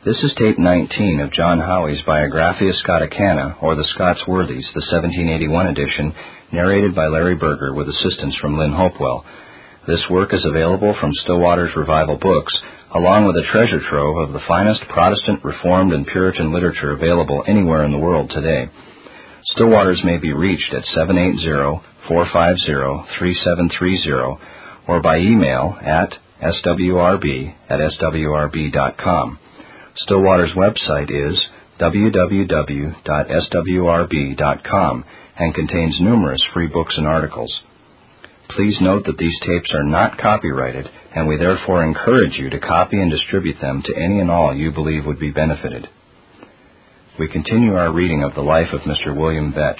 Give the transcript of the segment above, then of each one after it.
This is tape 19 of John Howey's Biographia Scoticana, or the Scots Worthies, the 1781 edition, narrated by Larry Berger with assistance from Lynn Hopewell. This work is available from Stillwater's Revival Books, along with a treasure trove of the finest Protestant, Reformed, and Puritan literature available anywhere in the world today. Stillwater's may be reached at 780-450-3730 or by email at swrb@swrb.com. Stillwater's website is www.swrb.com and contains numerous free books and articles. Please note that these tapes are not copyrighted, and we therefore encourage you to copy and distribute them to any and all you believe would be benefited. We continue our reading of the life of Mr. William Vetch.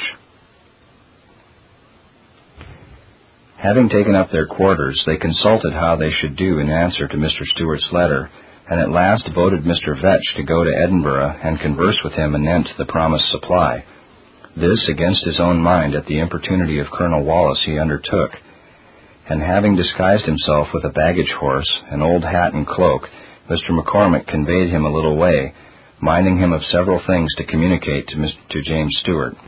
Having taken up their quarters, they consulted how they should do in answer to Mr. Stewart's letter, and at last voted Mr. Vetch to go to Edinburgh and converse with him anent the promised supply. This, against his own mind, at the importunity of Colonel Wallace, he undertook, and having disguised himself with a baggage horse, an old hat and cloak, Mr. McCormick conveyed him a little way, minding him of several things to communicate to James Stewart.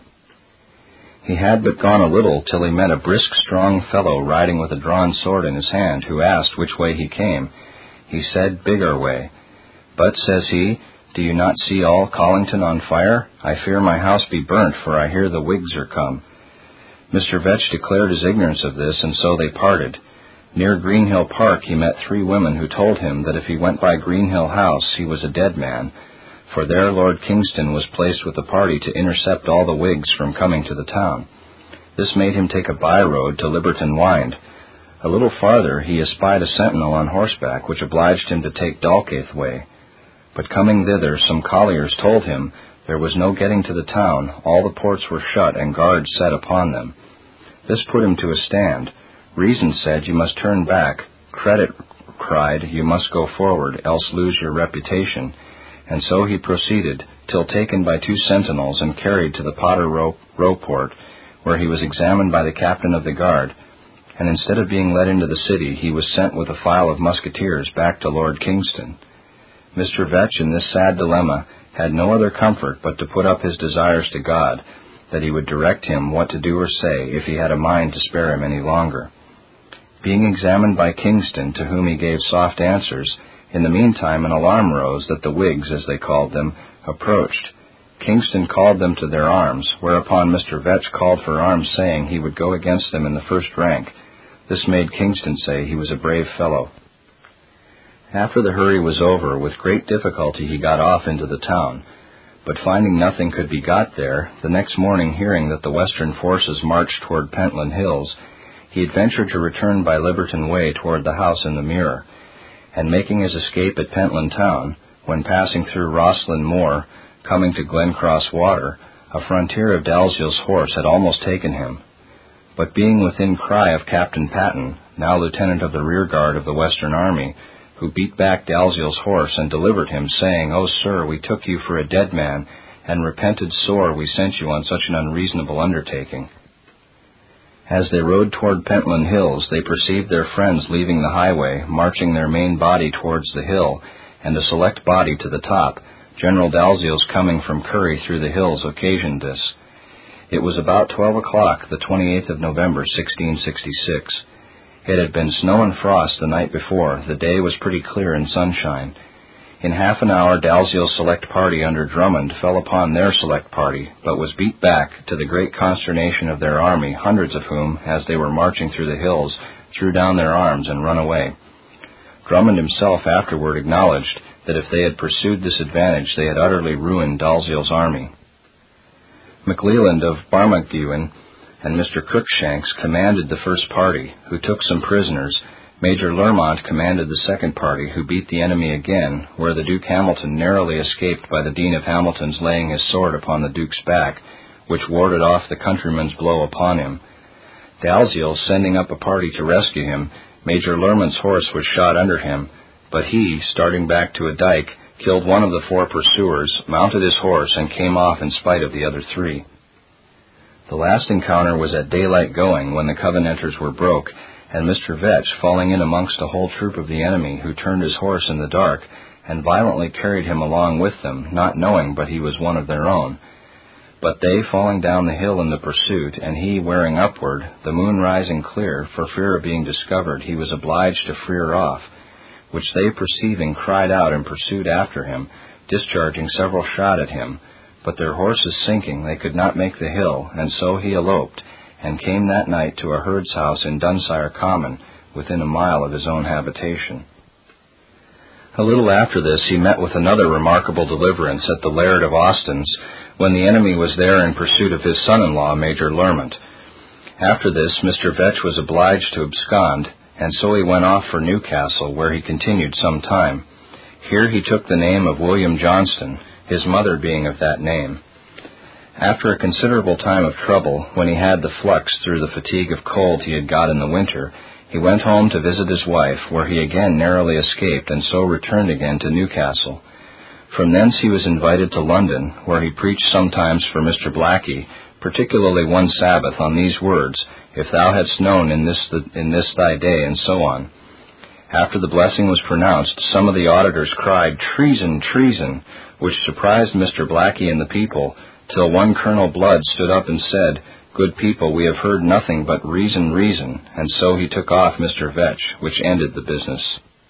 He had but gone a little till he met a brisk, strong fellow riding with a drawn sword in his hand, who asked which way he came. He said, Biggar way. But, says he, do you not see all Collington on fire? I fear my house be burnt, for I hear the Whigs are come. Mr. Vetch declared his ignorance of this, and so they parted. Near Greenhill Park he met 3 women who told him that if he went by Greenhill House he was a dead man, for there Lord Kingston was placed with a party to intercept all the Whigs from coming to the town. This made him take a by-road to Liberton Wynd. A little farther he espied a sentinel on horseback, which obliged him to take Dalkeith way. But coming thither, some colliers told him there was no getting to the town, all the ports were shut, and guards set upon them. This put him to a stand. Reason said, you must turn back. Credit cried, you must go forward, else lose your reputation. And so he proceeded, till taken by 2 sentinels and carried to the Potter Row Port, where he was examined by the captain of the guard, and instead of being led into the city, he was sent with a file of musketeers back to Lord Kingston. Mr. Vetch, in this sad dilemma, had no other comfort but to put up his desires to God, that he would direct him what to do or say, if he had a mind to spare him any longer. Being examined by Kingston, to whom he gave soft answers, in the meantime an alarm rose that the Whigs, as they called them, approached. Kingston called them to their arms, whereupon Mr. Vetch called for arms, saying he would go against them in the first rank. This made Kingston say he was a brave fellow. After the hurry was over, with great difficulty he got off into the town, but finding nothing could be got there, the next morning hearing that the western forces marched toward Pentland Hills, he had ventured to return by Liberton Way toward the house in the Mirror, and making his escape at Pentland Town, when passing through Roslyn Moor, coming to Glencross Water, a frontier of Dalziel's horse had almost taken him. But being within cry of Captain Patton, now lieutenant of the rear guard of the Western Army, who beat back Dalziel's horse and delivered him, saying, O sir, we took you for a dead man, and repented sore we sent you on such an unreasonable undertaking. As they rode toward Pentland Hills, they perceived their friends leaving the highway, marching their main body towards the hill, and a select body to the top. General Dalziel's coming from Curry through the hills occasioned this. It was about 12 o'clock, the 28th of November, 1666. It had been snow and frost the night before. The day was pretty clear and sunshine. In half an hour, Dalziel's select party under Drummond fell upon their select party, but was beat back, to the great consternation of their army, hundreds of whom, as they were marching through the hills, threw down their arms and run away. Drummond himself afterward acknowledged that if they had pursued this advantage, they had utterly ruined Dalziel's army. McLeland of Barmaguen and Mr. Crookshanks commanded the first party, who took some prisoners. Major Lermont commanded the second party, who beat the enemy again, where the Duke Hamilton narrowly escaped by the Dean of Hamilton's laying his sword upon the Duke's back, which warded off the countryman's blow upon him. Dalziel sending up a party to rescue him, Major Lermont's horse was shot under him, but he, starting back to a dike, killed one of the 4 pursuers, mounted his horse, and came off in spite of the other 3. The last encounter was at daylight going, when the Covenanters were broke, and Mr. Vetch, falling in amongst a whole troop of the enemy, who turned his horse in the dark, and violently carried him along with them, not knowing but he was one of their own. But they falling down the hill in the pursuit, and he wearing upward, the moon rising clear, for fear of being discovered, he was obliged to freer off, which they perceiving cried out and pursued after him, discharging several shot at him. But their horses sinking, they could not make the hill, and so he eloped, and came that night to a herd's house in Dunsire Common, within a mile of his own habitation. A little after this he met with another remarkable deliverance at the Laird of Austin's, when the enemy was there in pursuit of his son-in-law, Major Lermont. After this, Mr. Vetch was obliged to abscond, and so he went off for Newcastle, where he continued some time. Here he took the name of William Johnston, his mother being of that name. After a considerable time of trouble, when he had the flux through the fatigue of cold he had got in the winter, he went home to visit his wife, where he again narrowly escaped, and so returned again to Newcastle. From thence he was invited to London, where he preached sometimes for Mr. Blackie, particularly one Sabbath, on these words, "If thou hadst known in this thy day," and so on. After the blessing was pronounced, some of the auditors cried, "Treason, treason," which surprised Mr. Blackie and the people, till one Colonel Blood stood up and said, "Good people, we have heard nothing but reason, reason," and so he took off Mr. Vetch, which ended the business.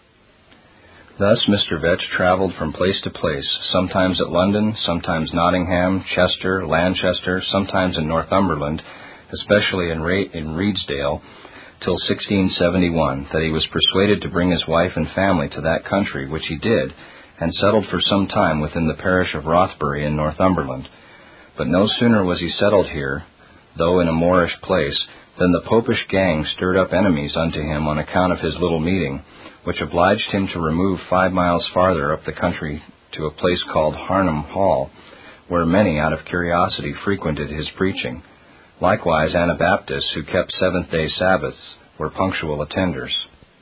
Thus Mr. Vetch travelled from place to place, sometimes at London, sometimes Nottingham, Chester, Lanchester, sometimes in Northumberland, especially in Redesdale, till 1671, that he was persuaded to bring his wife and family to that country, which he did, and settled for some time within the parish of Rothbury in Northumberland. But no sooner was he settled here, though in a Moorish place, than the popish gang stirred up enemies unto him on account of his little meeting, which obliged him to remove 5 miles farther up the country to a place called Harnham Hall, where many out of curiosity frequented his preaching. Likewise Anabaptists, who kept Seventh-day Sabbaths, were punctual attenders.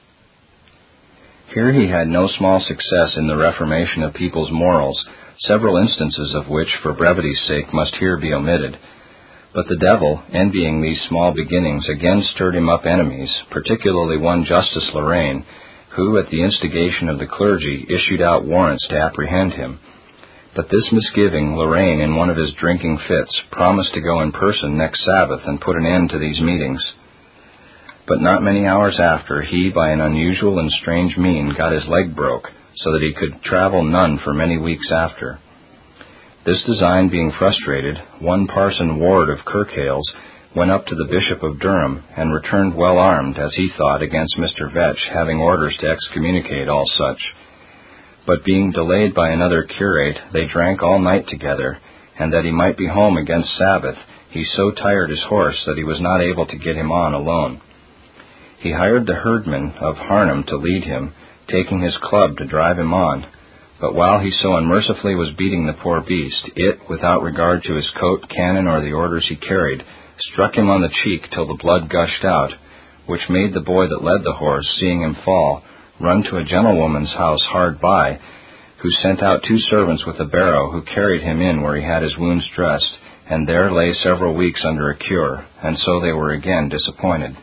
Here he had no small success in the reformation of people's morals, several instances of which, for brevity's sake, must here be omitted. But the devil, envying these small beginnings, again stirred him up enemies, particularly one Justice Lorraine, who, at the instigation of the clergy, issued out warrants to apprehend him. But this misgiving, Lorraine, in one of his drinking fits, promised to go in person next Sabbath and put an end to these meetings. But not many hours after, he, by an unusual and strange mean, got his leg broke, so that he could travel none for many weeks after. This design being frustrated, one Parson Ward of Kirkhales went up to the Bishop of Durham, and returned well armed, as he thought, against Mr. Vetch, having orders to excommunicate all such. But being delayed by another curate, they drank all night together, and that he might be home against Sabbath, he so tired his horse that he was not able to get him on alone. He hired the herdman of Harnham to lead him, taking his club to drive him on. But while he so unmercifully was beating the poor beast, it, without regard to his coat, cannon, or the orders he carried, struck him on the cheek till the blood gushed out, which made the boy that led the horse, seeing him fall, run to a gentlewoman's house hard by, who sent out 2 servants with a barrow, who carried him in where he had his wounds dressed, and there lay several weeks under a cure, and so they were again disappointed.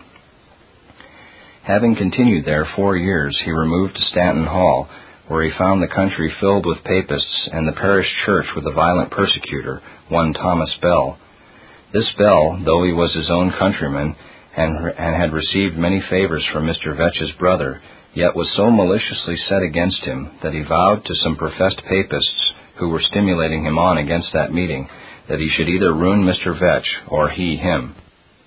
Having continued there 4 years, he removed to Stanton Hall, where he found the country filled with papists, and the parish church with a violent persecutor, one Thomas Bell. This Bell, though he was his own countryman, and had received many favours from Mr. Vetch's brother, yet was so maliciously set against him that he vowed to some professed papists, who were stimulating him on against that meeting, that he should either ruin Mr. Vetch, or he him.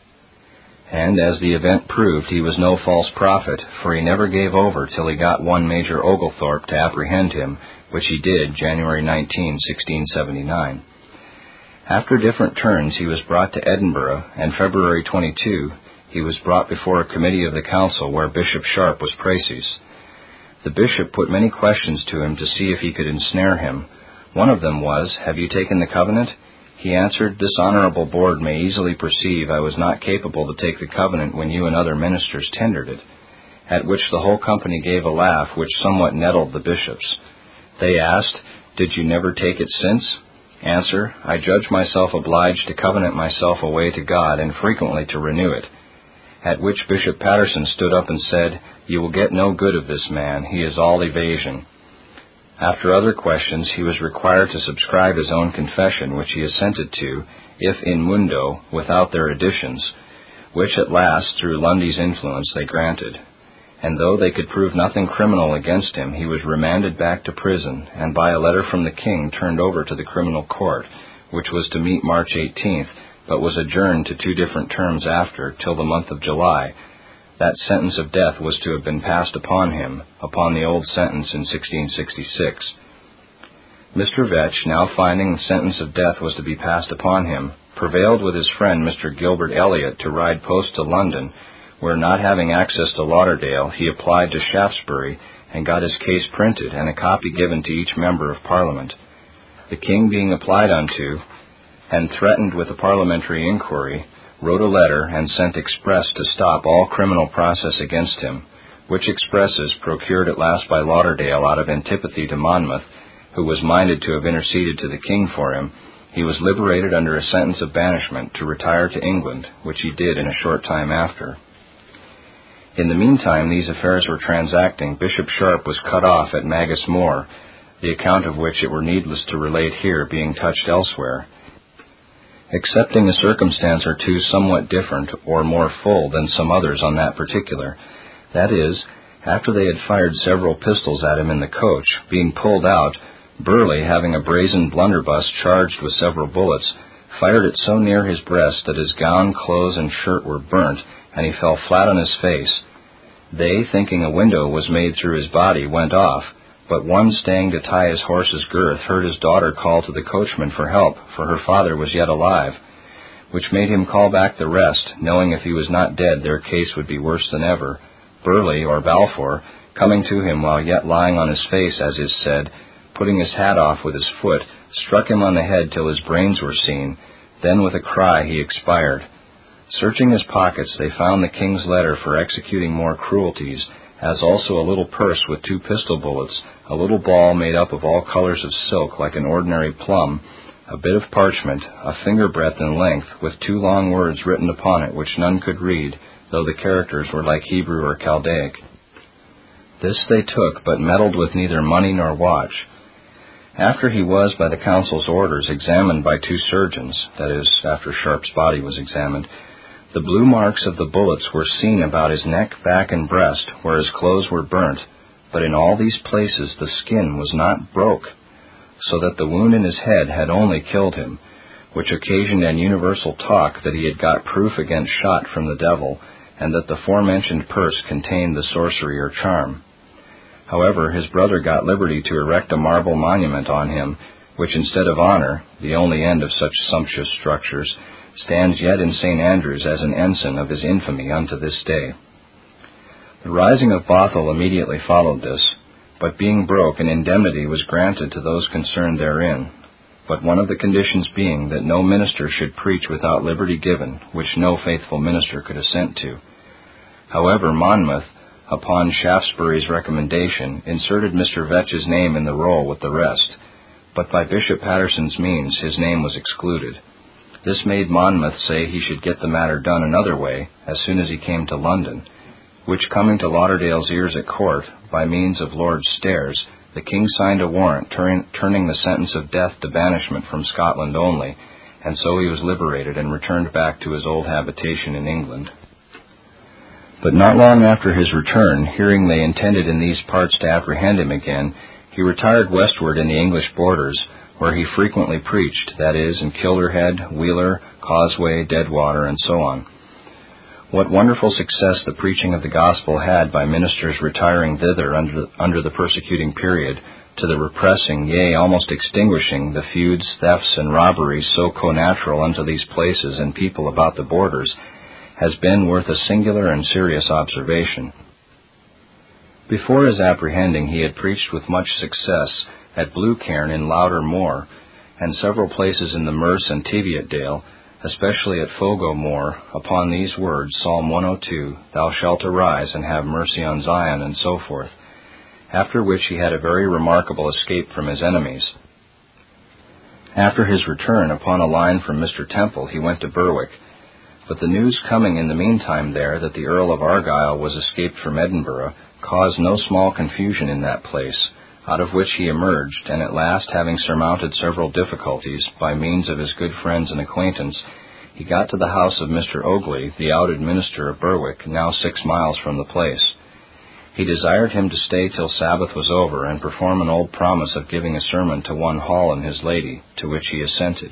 And, as the event proved, he was no false prophet, for he never gave over till he got one Major Oglethorpe to apprehend him, which he did January 19, 1679. After different turns he was brought to Edinburgh, and February 22 he was brought before a committee of the council where Bishop Sharp was praeses. The bishop put many questions to him to see if he could ensnare him. One of them was, "Have you taken the covenant?" He answered, "This honorable board may easily perceive I was not capable to take the covenant when you and other ministers tendered it," at which the whole company gave a laugh which somewhat nettled the bishops. They asked, "Did you never take it since?" Answer, "I judge myself obliged to covenant myself away to God, and frequently to renew it." At which Bishop Patterson stood up and said, "You will get no good of this man, he is all evasion." After other questions, he was required to subscribe his own confession, which he assented to, if in mundo, without their additions, which at last, through Lundy's influence, they granted. And though they could prove nothing criminal against him, he was remanded back to prison, and by a letter from the king turned over to the criminal court, which was to meet March 18th, but was adjourned to 2 different terms after, till the month of July. That sentence of death was to have been passed upon him, upon the old sentence in 1666. Mr. Vetch, now finding the sentence of death was to be passed upon him, prevailed with his friend Mr. Gilbert Elliot to ride post to London, where, not having access to Lauderdale, he applied to Shaftesbury and got his case printed and a copy given to each member of Parliament. The king, being applied unto, and threatened with a parliamentary inquiry, wrote a letter and sent express to stop all criminal process against him, which expresses, procured at last by Lauderdale out of antipathy to Monmouth, who was minded to have interceded to the king for him, he was liberated under a sentence of banishment to retire to England, which he did in a short time after. In the meantime these affairs were transacting, Bishop Sharp was cut off at Magus Moor, the account of which it were needless to relate here, being touched elsewhere, excepting a circumstance or two somewhat different or more full than some others on that particular. That is, after they had fired several pistols at him in the coach, being pulled out, Burleigh, having a brazen blunderbuss charged with several bullets, fired it so near his breast that his gown, clothes, and shirt were burnt, and he fell flat on his face. They, thinking a window was made through his body, went off, but one staying to tie his horse's girth heard his daughter call to the coachman for help, for her father was yet alive, which made him call back the rest, knowing if he was not dead their case would be worse than ever. Burleigh, or Balfour, coming to him while yet lying on his face, as is said, putting his hat off with his foot, struck him on the head till his brains were seen. Then with a cry he expired. Searching his pockets, they found the king's letter for executing more cruelties, as also a little purse with 2 pistol bullets, a little ball made up of all colors of silk like an ordinary plum, a bit of parchment, a finger breadth in length, with 2 long words written upon it which none could read, though the characters were like Hebrew or Chaldaic. This they took, but meddled with neither money nor watch. After he was, by the council's orders, examined by 2 surgeons, that is, after Sharp's body was examined, the blue marks of the bullets were seen about his neck, back, and breast, where his clothes were burnt, but in all these places the skin was not broke, so that the wound in his head had only killed him, which occasioned an universal talk that he had got proof against shot from the devil, and that the forementioned purse contained the sorcery or charm. However, his brother got liberty to erect a marble monument on him, which instead of honor, the only end of such sumptuous structures, stands yet in St. Andrew's as an ensign of his infamy unto this day. The rising of Bothwell immediately followed this, but being broke, an indemnity was granted to those concerned therein, but one of the conditions being that no minister should preach without liberty given, which no faithful minister could assent to. However, Monmouth, upon Shaftesbury's recommendation, inserted Mr. Vetch's name in the roll with the rest, but by Bishop Patterson's means his name was excluded. This made Monmouth say he should get the matter done another way as soon as he came to London, which coming to Lauderdale's ears at court, by means of Lord Stairs, the king signed a warrant turning the sentence of death to banishment from Scotland only, and so he was liberated and returned back to his old habitation in England. But not long after his return, hearing they intended in these parts to apprehend him again, he retired westward in the English borders, where he frequently preached, that is, in Kilderhead, Wheeler, Causeway, Deadwater, and so on. What wonderful success the preaching of the gospel had by ministers retiring thither under the persecuting period, to the repressing, yea, almost extinguishing, the feuds, thefts, and robberies so connatural unto these places and people about the borders, has been worth a singular and serious observation. Before his apprehending he had preached with much success at Blue Cairn in Louder Moor, and several places in the Merse and Teviotdale, especially at Fogo Moor, upon these words, Psalm 102, Thou shalt arise and have mercy on Zion, and so forth, after which he had a very remarkable escape from his enemies. After his return, upon a line from Mr. Temple, he went to Berwick, but the news coming in the meantime there that the Earl of Argyle was escaped from Edinburgh caused no small confusion in that place, out of which he emerged, and at last, having surmounted several difficulties by means of his good friends and acquaintance, he got to the house of Mr. Ogley, the outed minister of Berwick, now 6 miles from the place. He desired him to stay till Sabbath was over, and perform an old promise of giving a sermon to one Hall and his lady, to which he assented.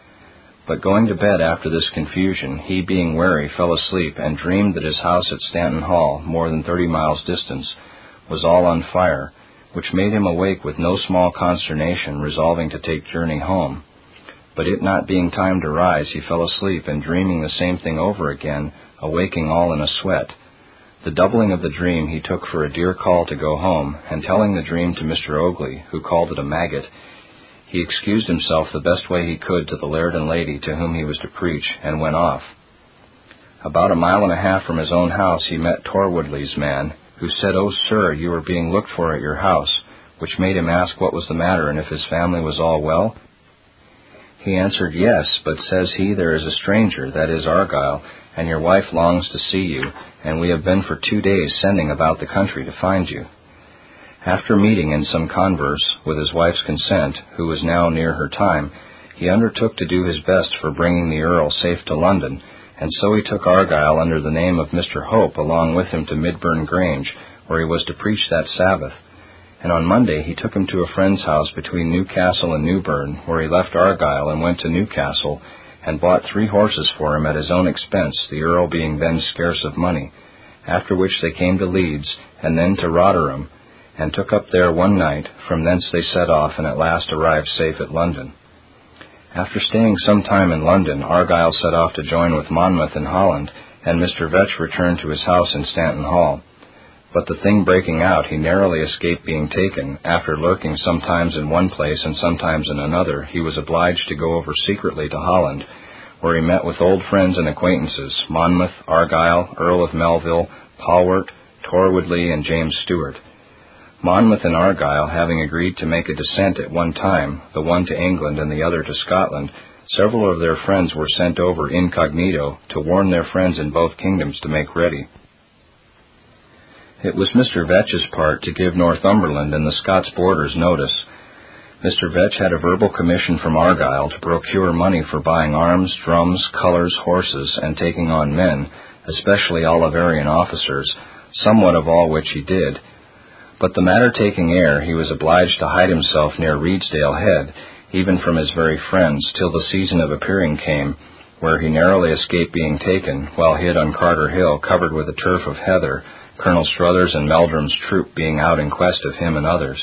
But going to bed after this confusion, he, being weary, fell asleep, and dreamed that his house at Stanton Hall, more than 30 miles distance, was all on fire, which made him awake with no small consternation, resolving to take journey home. But it not being time to rise, he fell asleep, and dreaming the same thing over again, awaking all in a sweat. The doubling of the dream he took for a dear call to go home, and telling the dream to Mr. Ogley, who called it a maggot, he excused himself the best way he could to the laird and lady to whom he was to preach, and went off. About 1.5 miles from his own house he met Torwoodley's man, who said, "Oh, sir, you are being looked for at your house," which made him ask what was the matter, and if his family was all well. He answered, "Yes, but," says he, "there is a stranger, that is Argyle, and your wife longs to see you, and we have been for 2 days sending about the country to find you." After meeting in some converse, with his wife's consent, who was now near her time, he undertook to do his best for bringing the Earl safe to London, and so he took Argyle under the name of Mr. Hope along with him to Midburn Grange, where he was to preach that Sabbath. And on Monday he took him to a friend's house between Newcastle and Newburn, where he left Argyle and went to Newcastle, and bought 3 horses for him at his own expense, the Earl being then scarce of money, after which they came to Leeds, and then to Rotherham, and took up there one night. From thence they set off, and at last arrived safe at London. After staying some time in London, Argyle set off to join with Monmouth in Holland, and Mr. Vetch returned to his house in Stanton Hall. But the thing breaking out, he narrowly escaped being taken. After lurking sometimes in one place and sometimes in another, he was obliged to go over secretly to Holland, where he met with old friends and acquaintances, Monmouth, Argyle, Earl of Melville, Polwart, Torwoodley, and James Stewart. Monmouth and Argyle, having agreed to make a descent at one time, the one to England and the other to Scotland, several of their friends were sent over incognito to warn their friends in both kingdoms to make ready. It was Mr. Vetch's part to give Northumberland and the Scots borders notice. Mr. Vetch had a verbal commission from Argyle to procure money for buying arms, drums, colours, horses, and taking on men, especially Oliverian officers, somewhat of all which he did. But the matter taking air, he was obliged to hide himself near Redesdale Head, even from his very friends, till the season of appearing came, where he narrowly escaped being taken, while hid on Carter Hill, covered with a turf of heather, Colonel Struthers and Meldrum's troop being out in quest of him and others.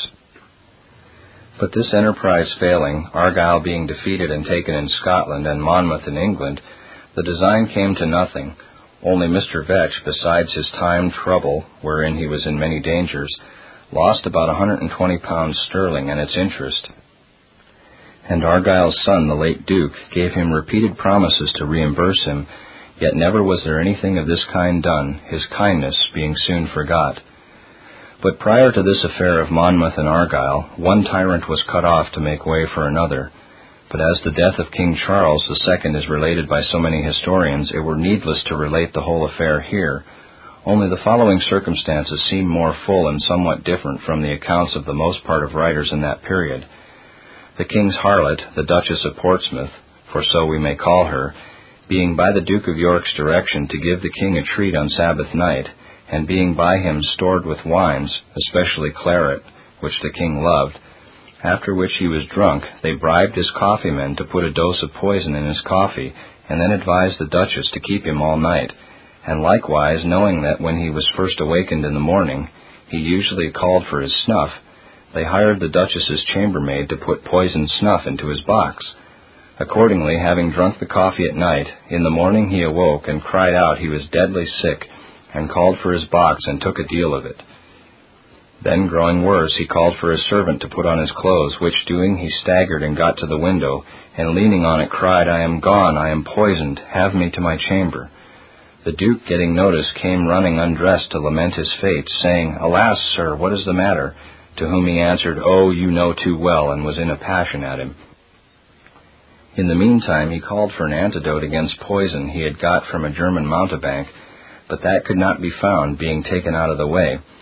But this enterprise failing, Argyle being defeated and taken in Scotland, and Monmouth in England, the design came to nothing. Only Mr. Vetch, besides his time, trouble, wherein he was in many dangers, lost about £120 sterling and its interest. And Argyle's son, the late Duke, gave him repeated promises to reimburse him, yet never was there anything of this kind done, his kindness being soon forgot. But prior to this affair of Monmouth and Argyle, one tyrant was cut off to make way for another. But as the death of King Charles II is related by so many historians, it were needless to relate the whole affair here. Only the following circumstances seem more full and somewhat different from the accounts of the most part of writers in that period. The king's harlot, the Duchess of Portsmouth, for so we may call her, being by the Duke of York's direction to give the king a treat on Sabbath night, and being by him stored with wines, especially claret, which the king loved, after which he was drunk, they bribed his coffeemen to put a dose of poison in his coffee, and then advised the Duchess to keep him all night, and likewise, knowing that when he was first awakened in the morning, he usually called for his snuff, they hired the Duchess's chambermaid to put poisoned snuff into his box. Accordingly, having drunk the coffee at night, in the morning he awoke and cried out he was deadly sick, and called for his box and took a deal of it. Then, growing worse, he called for his servant to put on his clothes, which doing, he staggered and got to the window, and leaning on it cried, "I am gone, I am poisoned, have me to my chamber." The Duke, getting notice, came running undressed to lament his fate, saying, "Alas, sir, what is the matter?" To whom he answered, "Oh, you know too well," and was in a passion at him. In the meantime he called for an antidote against poison he had got from a German mountebank, but that could not be found, being taken out of the way.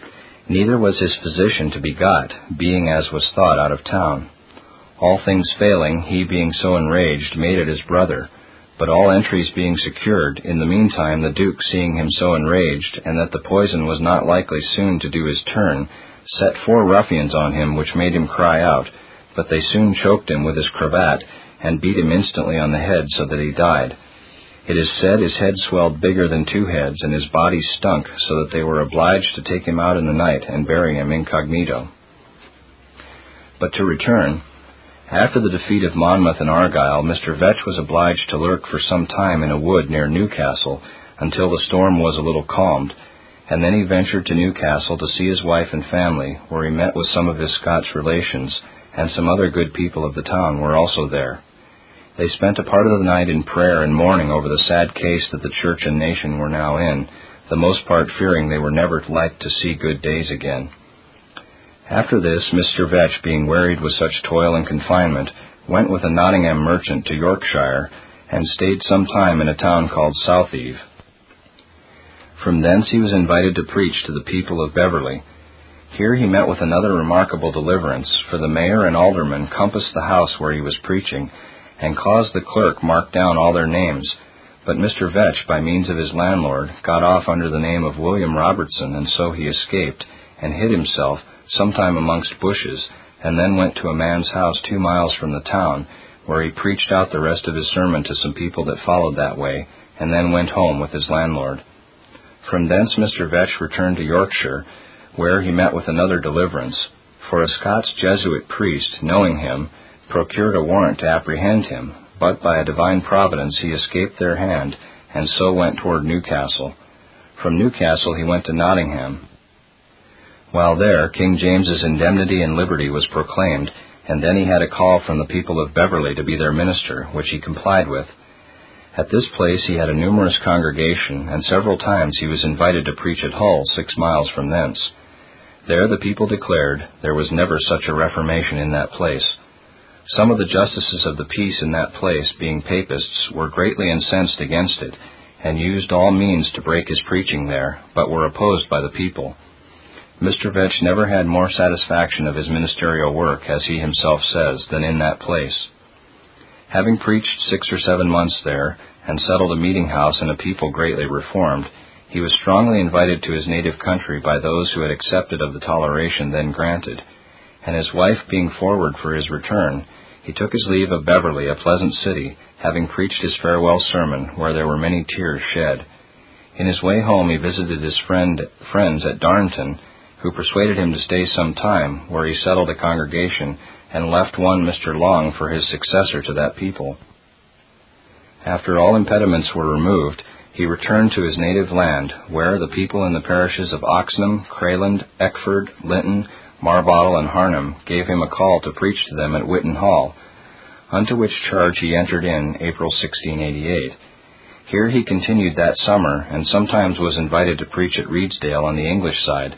Neither was his physician to be got, being as was thought out of town. All things failing, he being so enraged, made it his brother. But all entries being secured, in the meantime the Duke, seeing him so enraged, and that the poison was not likely soon to do his turn, set 4 ruffians on him, which made him cry out, but they soon choked him with his cravat, and beat him instantly on the head, so that he died. It is said his head swelled bigger than 2 heads, and his body stunk, so that they were obliged to take him out in the night and bury him incognito. But to return. After the defeat of Monmouth and Argyle, Mr. Vetch was obliged to lurk for some time in a wood near Newcastle, until the storm was a little calmed, and then he ventured to Newcastle to see his wife and family, where he met with some of his Scotch relations, and some other good people of the town were also there. They spent a part of the night in prayer and mourning over the sad case that the church and nation were now in, the most part fearing they were never like to see good days again. After this, Mr. Vetch, being wearied with such toil and confinement, went with a Nottingham merchant to Yorkshire, and stayed some time in a town called Southeve. From thence he was invited to preach to the people of Beverley. Here he met with another remarkable deliverance, for the mayor and aldermen compassed the house where he was preaching, and caused the clerk mark down all their names. But Mr. Vetch, by means of his landlord, got off under the name of William Robertson, and so he escaped, and hid himself, sometime amongst bushes, and then went to a man's house 2 miles from the town, where he preached out the rest of his sermon to some people that followed that way, and then went home with his landlord. From thence Mr. Vetch returned to Yorkshire, where he met with another deliverance, for a Scots Jesuit priest, knowing him, procured a warrant to apprehend him, but by a divine providence he escaped their hand, and so went toward Newcastle. From Newcastle he went to Nottingham. While there, King James's indemnity and liberty was proclaimed, and then he had a call from the people of Beverley to be their minister, which he complied with. At this place he had a numerous congregation, and several times he was invited to preach at Hull, 6 miles from thence. There the people declared there was never such a reformation in that place. Some of the justices of the peace in that place, being papists, were greatly incensed against it, and used all means to break his preaching there, but were opposed by the people. Mr. Vetch never had more satisfaction of his ministerial work, as he himself says, than in that place. Having preached 6 or 7 months there, and settled a meeting-house and a people greatly reformed, he was strongly invited to his native country by those who had accepted of the toleration then granted, and his wife being forward for his return, he took his leave of Beverley, a pleasant city, having preached his farewell sermon, where there were many tears shed. In his way home he visited his friends at Darnton, who persuaded him to stay some time, where he settled a congregation, and left one Mr. Long for his successor to that people. After all impediments were removed, he returned to his native land, where the people in the parishes of Oxenham, Crayland, Eckford, Linton, Marbottle, and Harnham gave him a call to preach to them at Witton Hall, unto which charge he entered in April 1688. Here he continued that summer, and sometimes was invited to preach at Redesdale on the English side.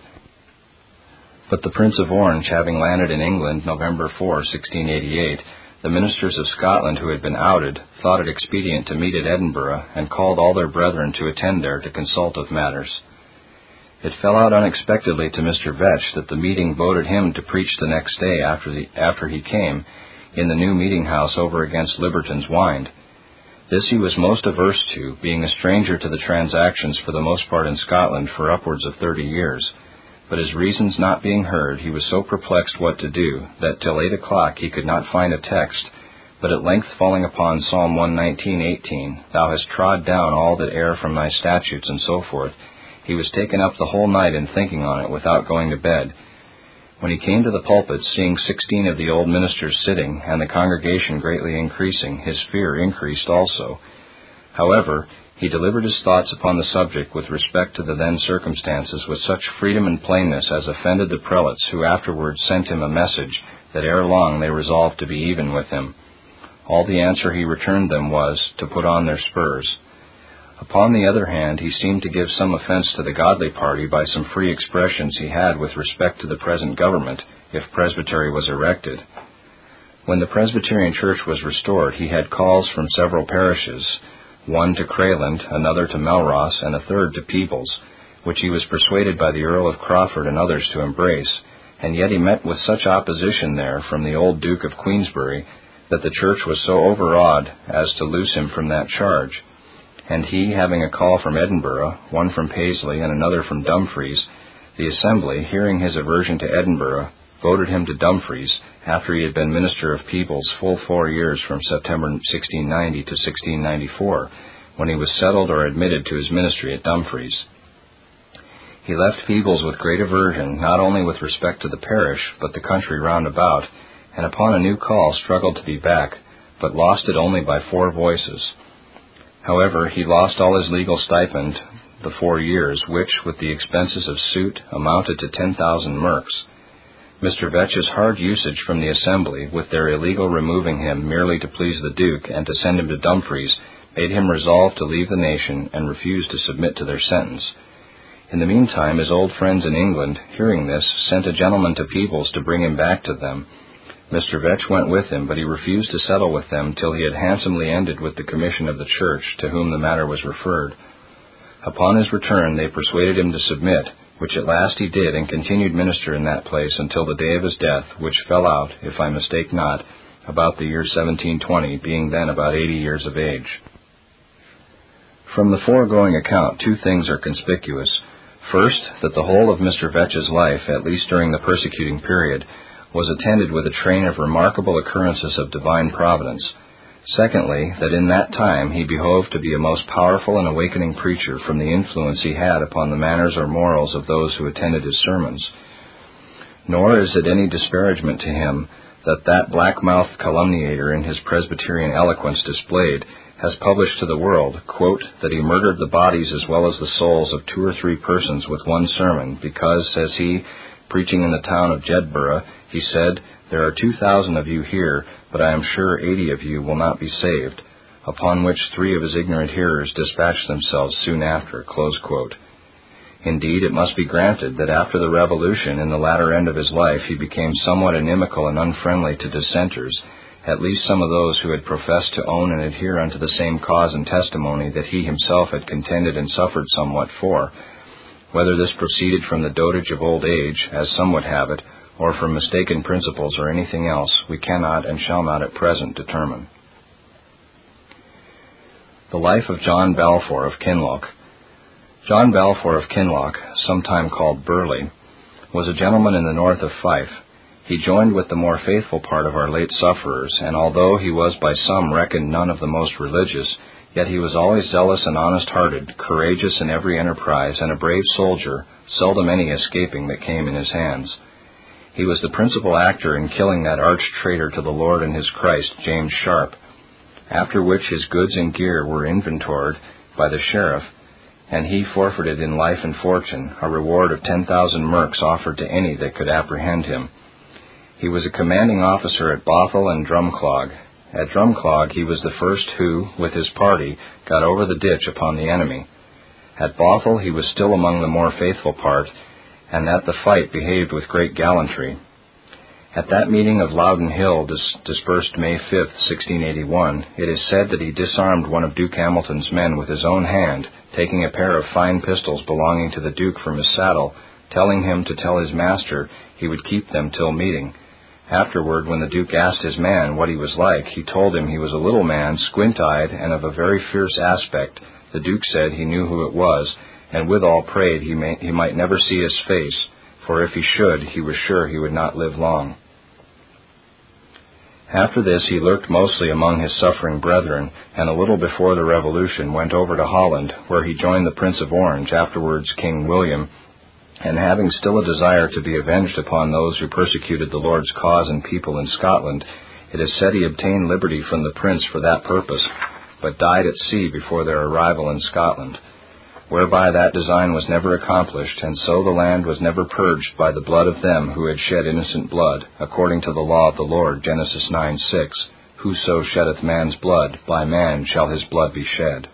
But the Prince of Orange having landed in England November 4, 1688, the ministers of Scotland who had been outed thought it expedient to meet at Edinburgh, and called all their brethren to attend there to consult of matters. It fell out unexpectedly to Mr. Vetch that the meeting voted him to preach the next day after he came, in the new meeting-house over against Liberton's Wynd. This he was most averse to, being a stranger to the transactions for the most part in Scotland for upwards of 30 years. But his reasons not being heard, he was so perplexed what to do, that till 8 o'clock he could not find a text, but at length falling upon Psalm 119:18, "Thou hast trod down all that err from thy statutes," and so forth, he was taken up the whole night in thinking on it without going to bed. When he came to the pulpit, seeing 16 of the old ministers sitting, and the congregation greatly increasing, his fear increased also. However, he delivered his thoughts upon the subject with respect to the then circumstances with such freedom and plainness as offended the prelates, who afterwards sent him a message that ere long they resolved to be even with him. All the answer he returned them was, to put on their spurs. Upon the other hand, he seemed to give some offense to the godly party by some free expressions he had with respect to the present government, if presbytery was erected. When the Presbyterian Church was restored, he had calls from several parishes, one to Crayland, another to Melross, and a third to Peebles, which he was persuaded by the Earl of Crawford and others to embrace, and yet he met with such opposition there from the old Duke of Queensberry that the church was so overawed as to loose him from that charge. And he, having a call from Edinburgh, one from Paisley and another from Dumfries, the assembly, hearing his aversion to Edinburgh, voted him to Dumfries, after he had been minister of Peebles full 4 years from September 1690 to 1694, when he was settled or admitted to his ministry at Dumfries. He left Peebles with great aversion, not only with respect to the parish, but the country round about, and upon a new call struggled to be back, but lost it only by 4 voices. However, he lost all his legal stipend the 4 years, which, with the expenses of suit, amounted to 10,000 merks. Mr. Vetch's hard usage from the assembly, with their illegal removing him merely to please the Duke and to send him to Dumfries, made him resolve to leave the nation and refuse to submit to their sentence. In the meantime, his old friends in England, hearing this, sent a gentleman to Peebles to bring him back to them. Mr. Vetch went with him, but he refused to settle with them till he had handsomely ended with the commission of the church to whom the matter was referred. Upon his return they persuaded him to submit, which at last he did, and continued minister in that place until the day of his death, which fell out, if I mistake not, about the year 1720, being then about 80 years of age. From the foregoing account 2 things are conspicuous. First, that the whole of Mr. Vetch's life, at least during the persecuting period, was attended with a train of remarkable occurrences of divine providence. Secondly, that in that time he behoved to be a most powerful and awakening preacher from the influence he had upon the manners or morals of those who attended his sermons. Nor is it any disparagement to him that black-mouthed calumniator in his Presbyterian eloquence displayed has published to the world, quote, that he murdered the bodies as well as the souls of 2 or 3 persons with one sermon, because, says he, preaching in the town of Jedburgh, he said, "There are 2,000 of you here, but I am sure 80 of you will not be saved," upon which 3 of his ignorant hearers dispatched themselves soon after, close quote. Indeed, it must be granted that after the Revolution, in the latter end of his life, he became somewhat inimical and unfriendly to dissenters, at least some of those who had professed to own and adhere unto the same cause and testimony that he himself had contended and suffered somewhat for. Whether this proceeded from the dotage of old age, as some would have it, or from mistaken principles or anything else, we cannot and shall not at present determine. The life of John Balfour of Kinloch. John Balfour of Kinloch, sometime called Burley, was a gentleman in the north of Fife. He joined with the more faithful part of our late sufferers, and although he was by some reckoned none of the most religious, yet he was always zealous and honest-hearted, courageous in every enterprise, and a brave soldier, seldom any escaping that came in his hands. He was the principal actor in killing that arch-traitor to the Lord and his Christ, James Sharp, after which his goods and gear were inventoried by the sheriff, and he forfeited in life and fortune a reward of 10,000 merks offered to any that could apprehend him. He was a commanding officer at Bothwell and Drumclog. At Drumclog he was the first who, with his party, got over the ditch upon the enemy. At Bothwell he was still among the more faithful part, and at the fight behaved with great gallantry. At that meeting of Loudon Hill, dispersed May 5th, 1681, it is said that he disarmed one of Duke Hamilton's men with his own hand, taking a pair of fine pistols belonging to the Duke from his saddle, telling him to tell his master he would keep them till meeting. Afterward, when the Duke asked his man what he was like, he told him he was a little man, squint-eyed, and of a very fierce aspect. The Duke said he knew who it was, and withal prayed he might never see his face, for if he should, he was sure he would not live long. After this he lurked mostly among his suffering brethren, and a little before the Revolution went over to Holland, where he joined the Prince of Orange, afterwards King William, and having still a desire to be avenged upon those who persecuted the Lord's cause and people in Scotland, it is said he obtained liberty from the prince for that purpose, but died at sea before their arrival in Scotland, whereby that design was never accomplished, and so the land was never purged by the blood of them who had shed innocent blood, according to the law of the Lord, Genesis 9:6, Whoso sheddeth man's blood, by man shall his blood be shed.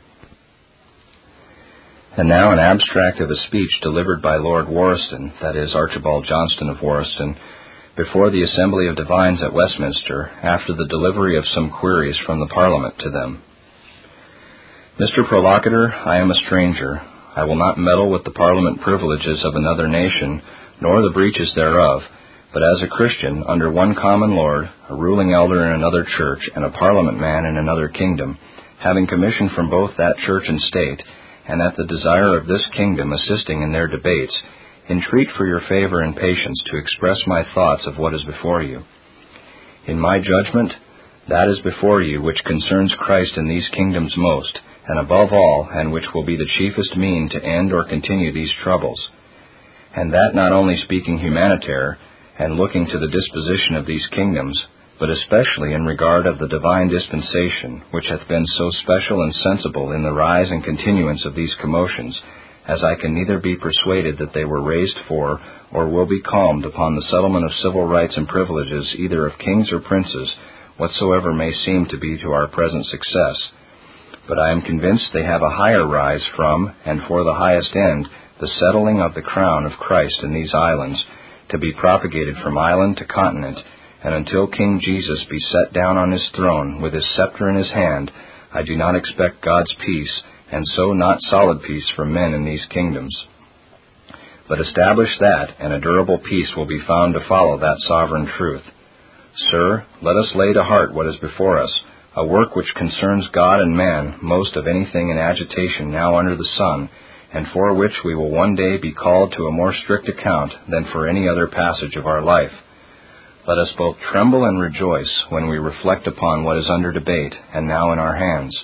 And now an abstract of a speech delivered by Lord Warriston, that is, Archibald Johnston of Warriston, before the Assembly of Divines at Westminster, after the delivery of some queries from the Parliament to them. Mr. Prolocutor, I am a stranger. I will not meddle with the parliament privileges of another nation, nor the breaches thereof, but as a Christian, under one common Lord, a ruling elder in another church, and a parliament man in another kingdom, having commission from both that church and state, and at the desire of this kingdom assisting in their debates, entreat for your favor and patience to express my thoughts of what is before you. In my judgment, that is before you which concerns Christ in these kingdoms most, and above all, and which will be the chiefest mean to end or continue these troubles. And that not only speaking humanitare, and looking to the disposition of these kingdoms, but especially in regard of the divine dispensation, which hath been so special and sensible in the rise and continuance of these commotions, as I can neither be persuaded that they were raised for, or will be calmed upon the settlement of civil rights and privileges either of kings or princes, whatsoever may seem to be to our present success. But I am convinced they have a higher rise from, and for the highest end, the settling of the crown of Christ in these islands, to be propagated from island to continent, and until King Jesus be set down on his throne with his scepter in his hand, I do not expect God's peace, and so not solid peace from men in these kingdoms. But establish that, and a durable peace will be found to follow that sovereign truth. Sir, let us lay to heart what is before us, a work which concerns God and man most of anything in agitation now under the sun, and for which we will one day be called to a more strict account than for any other passage of our life. Let us both tremble and rejoice when we reflect upon what is under debate and now in our hands.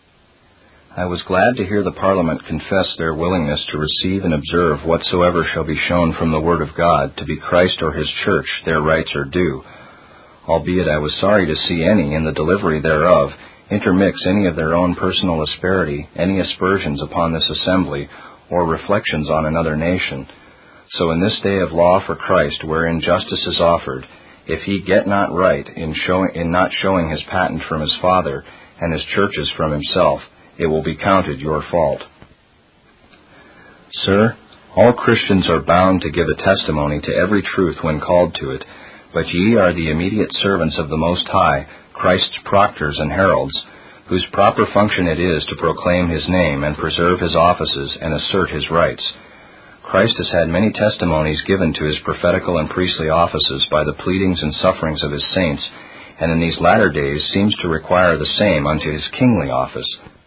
I was glad to hear the Parliament confess their willingness to receive and observe whatsoever shall be shown from the Word of God to be Christ or His Church their rights are due, albeit I was sorry to see any, in the delivery thereof, intermix any of their own personal asperity, any aspersions upon this assembly, or reflections on another nation. So in this day of law for Christ, wherein justice is offered, if he get not right in not showing his patent from his Father, and his churches from himself, it will be counted your fault. Sir, all Christians are bound to give a testimony to every truth when called to it, but ye are the immediate servants of the Most High, Christ's proctors and heralds, whose proper function it is to proclaim his name and preserve his offices and assert his rights. Christ has had many testimonies given to his prophetical and priestly offices by the pleadings and sufferings of his saints, and in these latter days seems to require the same unto his kingly office.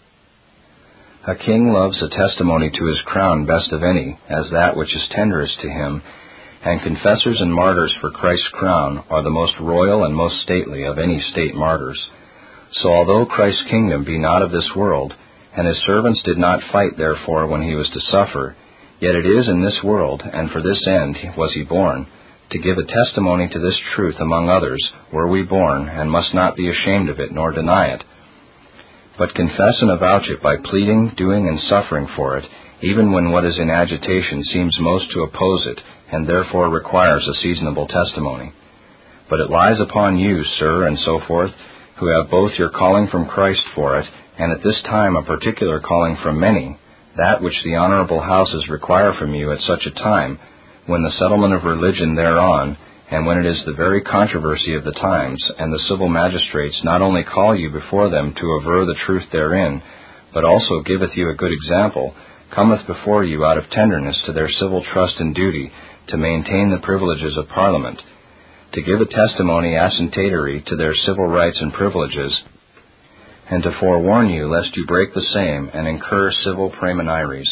A king loves a testimony to his crown best of any, as that which is tenderest to him, and confessors and martyrs for Christ's crown are the most royal and most stately of any state martyrs. So although Christ's kingdom be not of this world, and his servants did not fight therefore when he was to suffer, yet it is in this world, and for this end was he born, to give a testimony to this truth among others, were we born, and must not be ashamed of it, nor deny it, but confess and avouch it by pleading, doing, and suffering for it, even when what is in agitation seems most to oppose it, and therefore requires a seasonable testimony. But it lies upon you, sir, and so forth, who have both your calling from Christ for it, and at this time a particular calling from many, that which the honorable houses require from you at such a time, when the settlement of religion thereon, and when it is the very controversy of the times, and the civil magistrates not only call you before them to aver the truth therein, but also giveth you a good example, cometh before you out of tenderness to their civil trust and duty, to maintain the privileges of Parliament, to give a testimony assentatory to their civil rights and privileges, and to forewarn you lest you break the same and incur civil praemunires.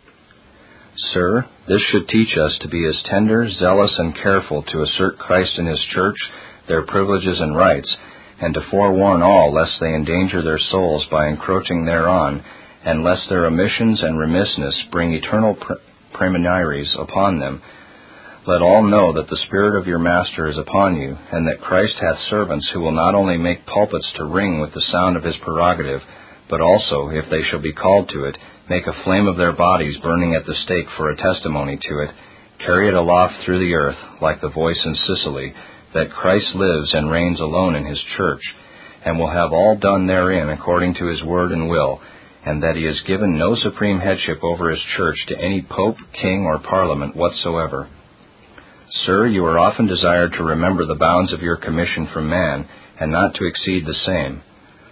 Sir, this should teach us to be as tender, zealous, and careful to assert Christ and his church, their privileges and rights, and to forewarn all lest they endanger their souls by encroaching thereon, and lest their omissions and remissness bring eternal praemunires upon them. Let all know that the Spirit of your Master is upon you, and that Christ hath servants who will not only make pulpits to ring with the sound of his prerogative, but also, if they shall be called to it, make a flame of their bodies burning at the stake for a testimony to it, carry it aloft through the earth, like the voice in Sicily, that Christ lives and reigns alone in his church, and will have all done therein according to his word and will, and that he has given no supreme headship over his church to any pope, king, or parliament whatsoever. Sir, you are often desired to remember the bounds of your commission from man, and not to exceed the same.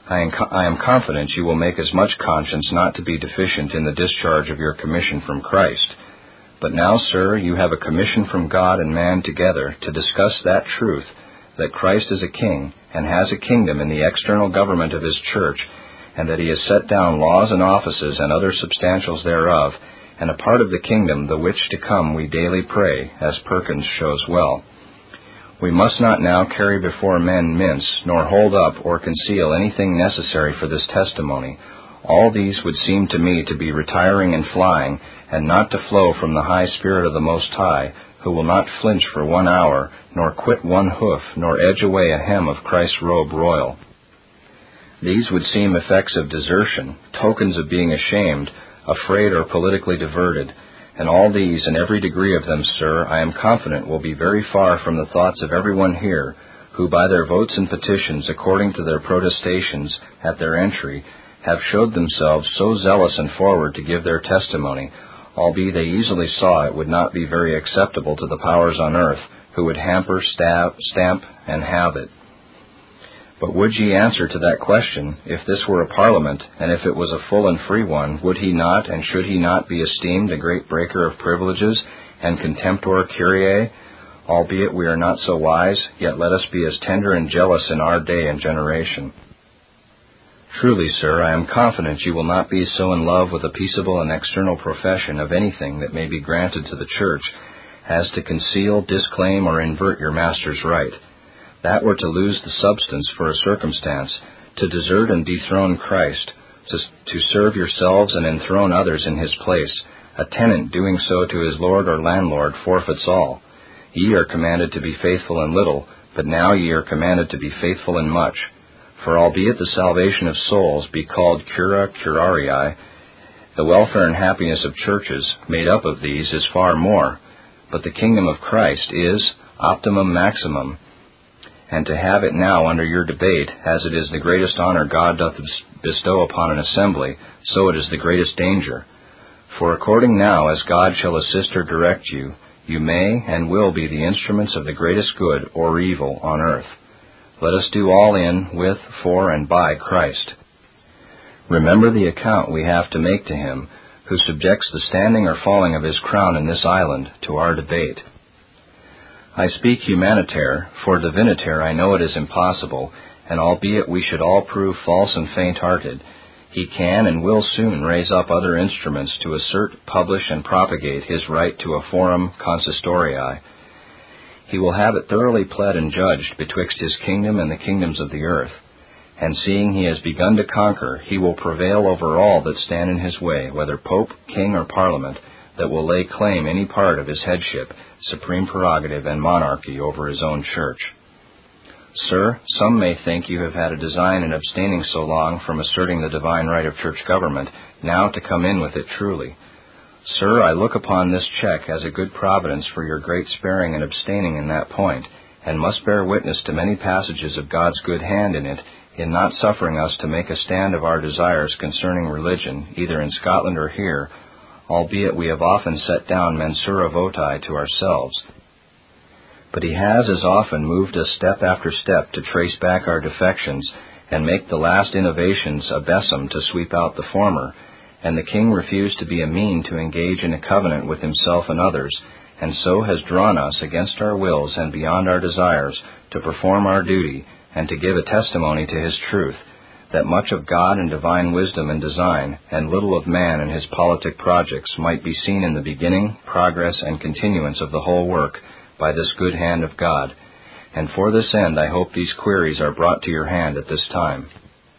I am confident you will make as much conscience not to be deficient in the discharge of your commission from Christ. But now, sir, you have a commission from God and man together to discuss that truth, that Christ is a king, and has a kingdom in the external government of his church, and that he has set down laws and offices and other substantials thereof, and a part of the kingdom, the which to come we daily pray, as Perkins shows well. We must not now carry before men mince, nor hold up or conceal anything necessary for this testimony. All these would seem to me to be retiring and flying, and not to flow from the high spirit of the Most High, who will not flinch for 1 hour, nor quit one hoof, nor edge away a hem of Christ's robe royal. These would seem effects of desertion, tokens of being ashamed, afraid, or politically diverted, and all these, and every degree of them, sir, I am confident will be very far from the thoughts of everyone here, who by their votes and petitions, according to their protestations at their entry, have showed themselves so zealous and forward to give their testimony, albeit they easily saw it would not be very acceptable to the powers on earth, who would hamper, stamp, and have it. But would ye answer to that question, if this were a parliament, and if it was a full and free one, would he not and should he not be esteemed a great breaker of privileges, and contemptor curiae? Albeit we are not so wise, yet let us be as tender and jealous in our day and generation. Truly, sir, I am confident you will not be so in love with a peaceable and external profession of anything that may be granted to the church, as to conceal, disclaim, or invert your master's right. That were to lose the substance for a circumstance, to desert and dethrone Christ, to serve yourselves and enthrone others in his place. A tenant doing so to his lord or landlord forfeits all. Ye are commanded to be faithful in little, but now ye are commanded to be faithful in much. For albeit the salvation of souls be called cura curarii, the welfare and happiness of churches, made up of these, is far more. But the kingdom of Christ is optimum maximum, and to have it now under your debate, as it is the greatest honor God doth bestow upon an assembly, so it is the greatest danger. For according now as God shall assist or direct you, you may and will be the instruments of the greatest good or evil on earth. Let us do all in, with, for, and by Christ. Remember the account we have to make to him, who subjects the standing or falling of his crown in this island to our debate. I speak humaniter, for diviniter I know it is impossible, and albeit we should all prove false and faint-hearted, he can and will soon raise up other instruments to assert, publish, and propagate his right to a forum consistorii. He will have it thoroughly pled and judged betwixt his kingdom and the kingdoms of the earth, and seeing he has begun to conquer, he will prevail over all that stand in his way, whether pope, king, or parliament, that will lay claim any part of his headship, supreme prerogative, and monarchy over his own church. Sir, some may think you have had a design in abstaining so long from asserting the divine right of church government, now to come in with it truly. Sir, I look upon this check as a good providence for your great sparing and abstaining in that point, and must bear witness to many passages of God's good hand in it, in not suffering us to make a stand of our desires concerning religion, either in Scotland or here, albeit we have often set down mensura voti to ourselves. But he has as often moved us step after step to trace back our defections, and make the last innovations a besom to sweep out the former, and the king refused to be a mean to engage in a covenant with himself and others, and so has drawn us against our wills and beyond our desires to perform our duty, and to give a testimony to his truth, that much of God and divine wisdom and design, and little of man and his politic projects, might be seen in the beginning, progress, and continuance of the whole work by this good hand of God. And for this end I hope these queries are brought to your hand at this time.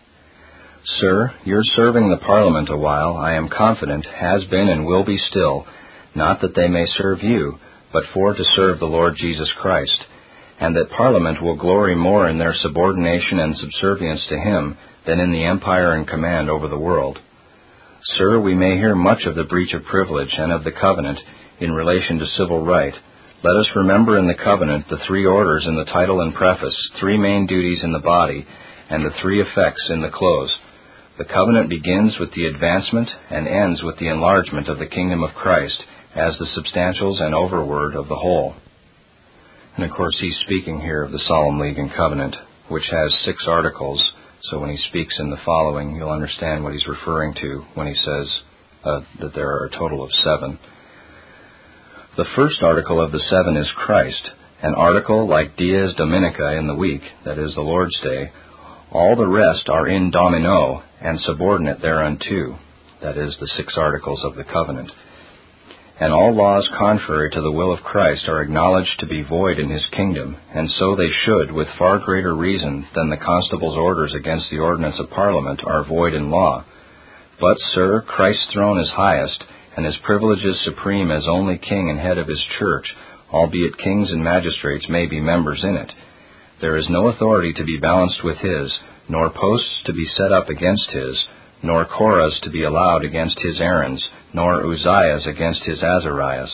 Sir, your serving the Parliament a while, I am confident, has been and will be still, not that they may serve you, but for to serve the Lord Jesus Christ, and that Parliament will glory more in their subordination and subservience to him than in the empire and command over the world. Sir, we may hear much of the breach of privilege and of the covenant in relation to civil right. Let us remember in the covenant the 3 orders in the title and preface, 3 main duties in the body, and the 3 effects in the close. The covenant begins with the advancement and ends with the enlargement of the kingdom of Christ as the substantials and overword of the whole. And of course he's speaking here of the Solemn League and Covenant, which has 6 articles, So when he speaks in the following, you'll understand what he's referring to when he says that there are a total of 7. The first article of the 7 is Christ, an article like dies dominica in the week, that is the Lord's Day. All the rest are in domino and subordinate thereunto, that is the 6 articles of the covenant. And all laws contrary to the will of Christ are acknowledged to be void in his kingdom, and so they should, with far greater reason than the constable's orders against the ordinance of Parliament are void in law. But, sir, Christ's throne is highest, and his privileges supreme as only king and head of his church, albeit kings and magistrates may be members in it. There is no authority to be balanced with his, nor posts to be set up against his, nor Korahs to be allowed against his Aarons, nor Uzziahs against his Azariahs.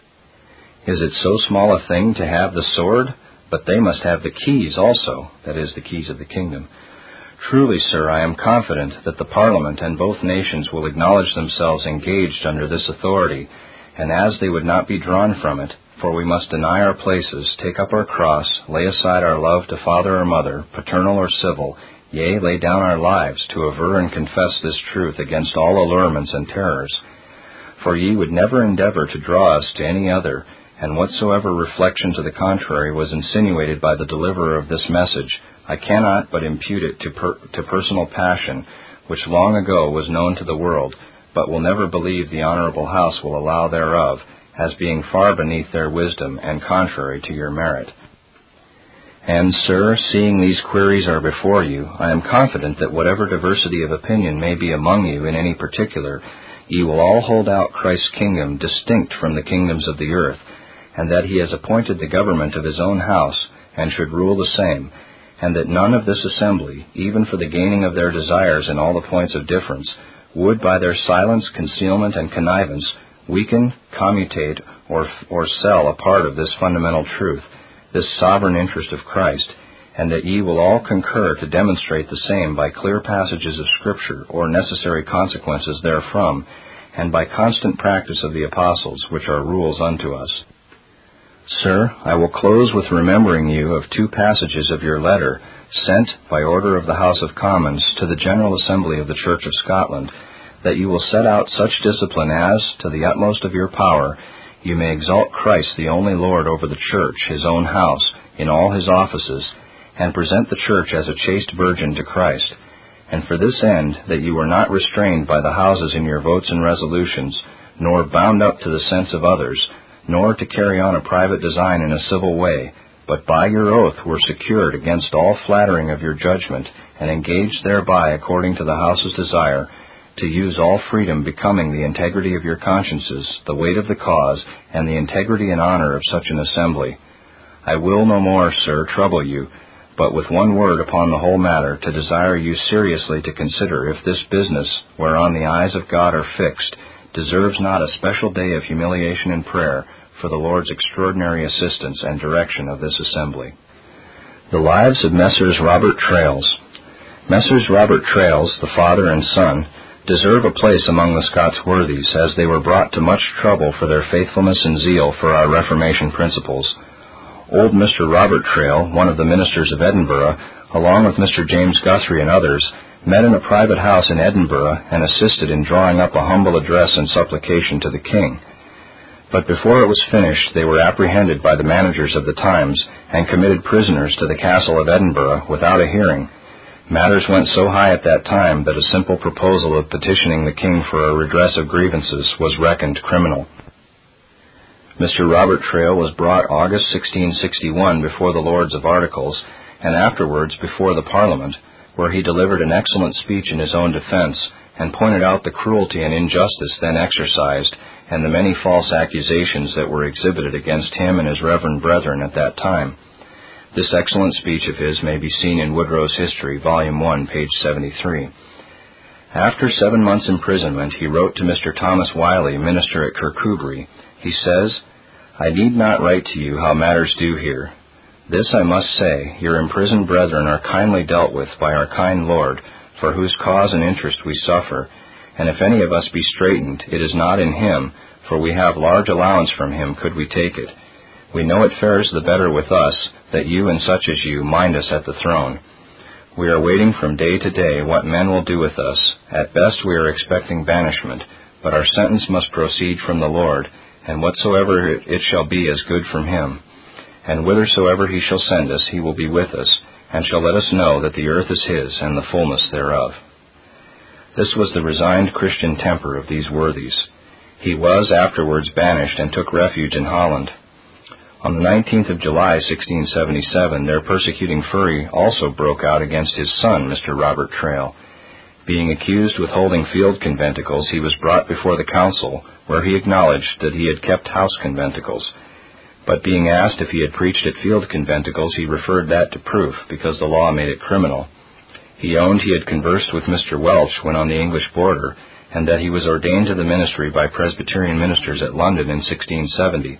Is it so small a thing to have the sword? But they must have the keys also, that is, the keys of the kingdom. Truly, sir, I am confident that the Parliament and both nations will acknowledge themselves engaged under this authority, and as they would not be drawn from it, for we must deny our places, take up our cross, lay aside our love to father or mother, paternal or civil, yea, lay down our lives, to aver and confess this truth against all allurements and terrors. For ye would never endeavor to draw us to any other, and whatsoever reflection to the contrary was insinuated by the deliverer of this message, I cannot but impute it to personal passion, which long ago was known to the world, but will never believe the honorable house will allow thereof, as being far beneath their wisdom and contrary to your merit. And, sir, seeing these queries are before you, I am confident that whatever diversity of opinion may be among you in any particular, ye will all hold out Christ's kingdom distinct from the kingdoms of the earth, and that he has appointed the government of his own house, and should rule the same, and that none of this assembly, even for the gaining of their desires in all the points of difference, would by their silence, concealment, and connivance weaken, commutate, or sell a part of this fundamental truth, this sovereign interest of Christ, and that ye will all concur to demonstrate the same by clear passages of Scripture or necessary consequences therefrom, and by constant practice of the apostles, which are rules unto us. Sir, I will close with remembering you of 2 passages of your letter, sent, by order of the House of Commons, to the General Assembly of the Church of Scotland, that you will set out such discipline as, to the utmost of your power, you may exalt Christ the only Lord over the Church, his own house, in all his offices, and present the Church as a chaste virgin to Christ, and for this end that you were not restrained by the houses in your votes and resolutions, nor bound up to the sense of others, nor to carry on a private design in a civil way, but by your oath were secured against all flattering of your judgment, and engaged thereby according to the house's desire, to use all freedom becoming the integrity of your consciences, the weight of the cause, and the integrity and honor of such an assembly. I will no more, sir, trouble you, but with one word upon the whole matter, to desire you seriously to consider if this business, whereon the eyes of God are fixed, deserves not a special day of humiliation and prayer for the Lord's extraordinary assistance and direction of this assembly. The Lives of Messrs. Robert Trailes. Messrs. Robert Trailes, the father and son, deserve a place among the Scots worthies, as they were brought to much trouble for their faithfulness and zeal for our Reformation principles. Old Mr. Robert Trail, one of the ministers of Edinburgh, along with Mr. James Guthrie and others, met in a private house in Edinburgh and assisted in drawing up a humble address and supplication to the king. But before it was finished, they were apprehended by the managers of the Times and committed prisoners to the castle of Edinburgh without a hearing. Matters went so high at that time that a simple proposal of petitioning the king for a redress of grievances was reckoned criminal. Mr. Robert Trail was brought August 1661 before the Lords of Articles, and afterwards before the Parliament, where he delivered an excellent speech in his own defense, and pointed out the cruelty and injustice then exercised, and the many false accusations that were exhibited against him and his reverend brethren at that time. This excellent speech of his may be seen in Woodrow's History, Volume 1, page 73. After 7 months' imprisonment, he wrote to Mr. Thomas Wiley, minister at Kirkcudbright. He says, I need not write to you how matters do here. This I must say, your imprisoned brethren are kindly dealt with by our kind Lord, for whose cause and interest we suffer, and if any of us be straitened, it is not in him, for we have large allowance from him could we take it. We know it fares the better with us, that you and such as you mind us at the throne. We are waiting from day to day what men will do with us. At best we are expecting banishment, but our sentence must proceed from the Lord, and whatsoever it shall be is good from him. And whithersoever he shall send us, he will be with us, and shall let us know that the earth is his, and the fullness thereof. This was the resigned Christian temper of these worthies. He was afterwards banished and took refuge in Holland. On the 19th of July, 1677, their persecuting fury also broke out against his son, Mr. Robert Trail. Being accused with holding field conventicles, he was brought before the council, where he acknowledged that he had kept house conventicles. But being asked if he had preached at field conventicles, he referred that to proof, because the law made it criminal. He owned he had conversed with Mr. Welch when on the English border, and that he was ordained to the ministry by Presbyterian ministers at London in 1670.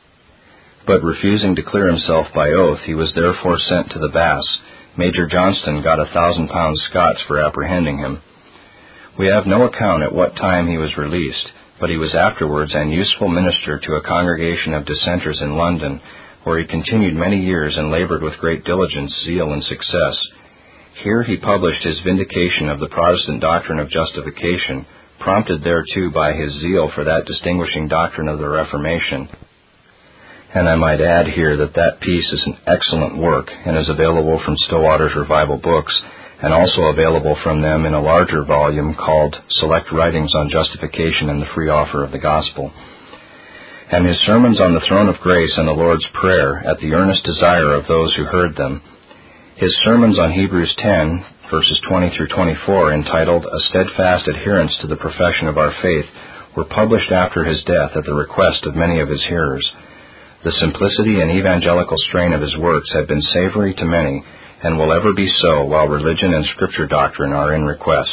But refusing to clear himself by oath, he was therefore sent to the Bass. Major Johnston got £1,000 Scots for apprehending him. We have no account at what time he was released, but he was afterwards an useful minister to a congregation of dissenters in London, where he continued many years and labored with great diligence, zeal, and success. Here he published his vindication of the Protestant doctrine of justification, prompted thereto by his zeal for that distinguishing doctrine of the Reformation. And I might add here that piece is an excellent work and is available from Stillwater's Revival Books, and also available from them in a larger volume called Select Writings on Justification and the Free Offer of the Gospel. And his sermons on the Throne of Grace and the Lord's Prayer at the earnest desire of those who heard them. His sermons on Hebrews 10, verses 20 through 24, entitled A Steadfast Adherence to the Profession of Our Faith, were published after his death at the request of many of his hearers. The simplicity and evangelical strain of his works have been savory to many, and will ever be so while religion and Scripture doctrine are in request.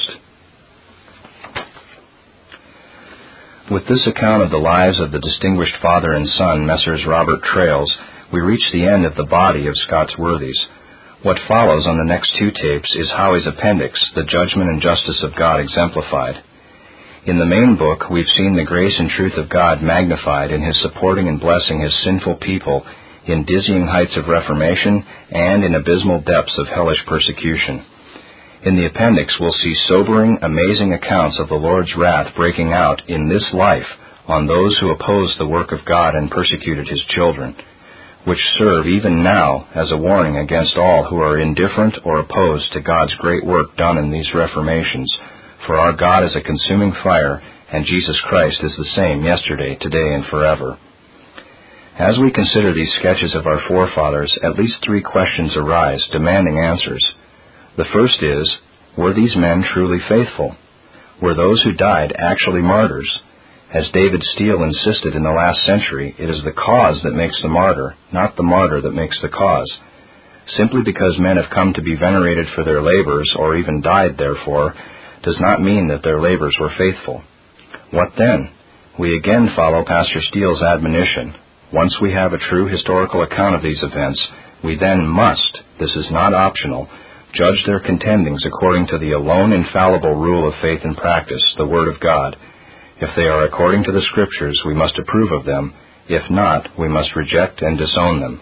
With this account of the lives of the distinguished father and son, Messrs. Robert Trails, we reach the end of the body of Scott's worthies. What follows on the next two tapes is Howie's appendix, The Judgment and Justice of God Exemplified. In the main book, we've seen the grace and truth of God magnified in his supporting and blessing his sinful people in dizzying heights of reformation and in abysmal depths of hellish persecution. In the appendix, we'll see sobering, amazing accounts of the Lord's wrath breaking out in this life on those who opposed the work of God and persecuted his children, which serve even now as a warning against all who are indifferent or opposed to God's great work done in these reformations. For our God is a consuming fire, and Jesus Christ is the same yesterday, today, and forever. As we consider these sketches of our forefathers, at least three questions arise, demanding answers. The first is, were these men truly faithful? Were those who died actually martyrs? As David Steele insisted in the last century, it is the cause that makes the martyr, not the martyr that makes the cause. Simply because men have come to be venerated for their labors, or even died therefore, does not mean that their labors were faithful. What then? We again follow Pastor Steele's admonition. Once we have a true historical account of these events, we then must, this is not optional, judge their contendings according to the alone infallible rule of faith and practice, the Word of God. If they are according to the Scriptures, we must approve of them. If not, we must reject and disown them.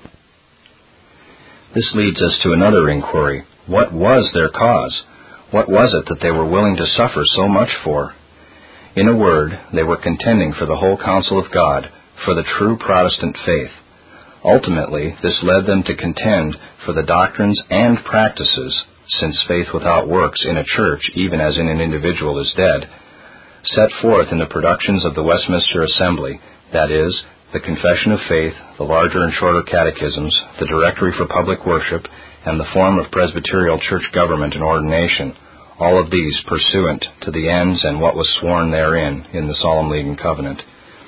This leads us to another inquiry. What was their cause? What was it that they were willing to suffer so much for? In a word, they were contending for the whole counsel of God, for the true Protestant faith. Ultimately, this led them to contend for the doctrines and practices, since faith without works in a church, even as in an individual, is dead, set forth in the productions of the Westminster Assembly, that is, the Confession of Faith, the larger and shorter catechisms, the Directory for Public Worship, and the form of Presbyterial church government and ordination, all of these pursuant to the ends and what was sworn therein in the Solemn League and Covenant.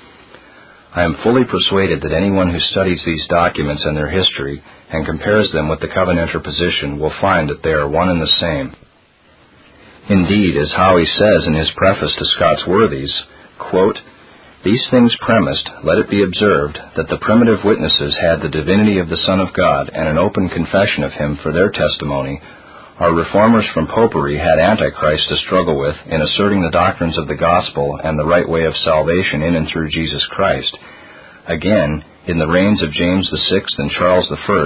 I am fully persuaded that anyone who studies these documents and their history and compares them with the Covenanter position will find that they are one and the same. Indeed, as Howie says in his preface to Scott's Worthies, quote, "These things premised, let it be observed that the primitive witnesses had the divinity of the Son of God and an open confession of him for their testimony. Our reformers from popery had Antichrist to struggle with in asserting the doctrines of the gospel and the right way of salvation in and through Jesus Christ. Again, in the reigns of James VI and Charles I,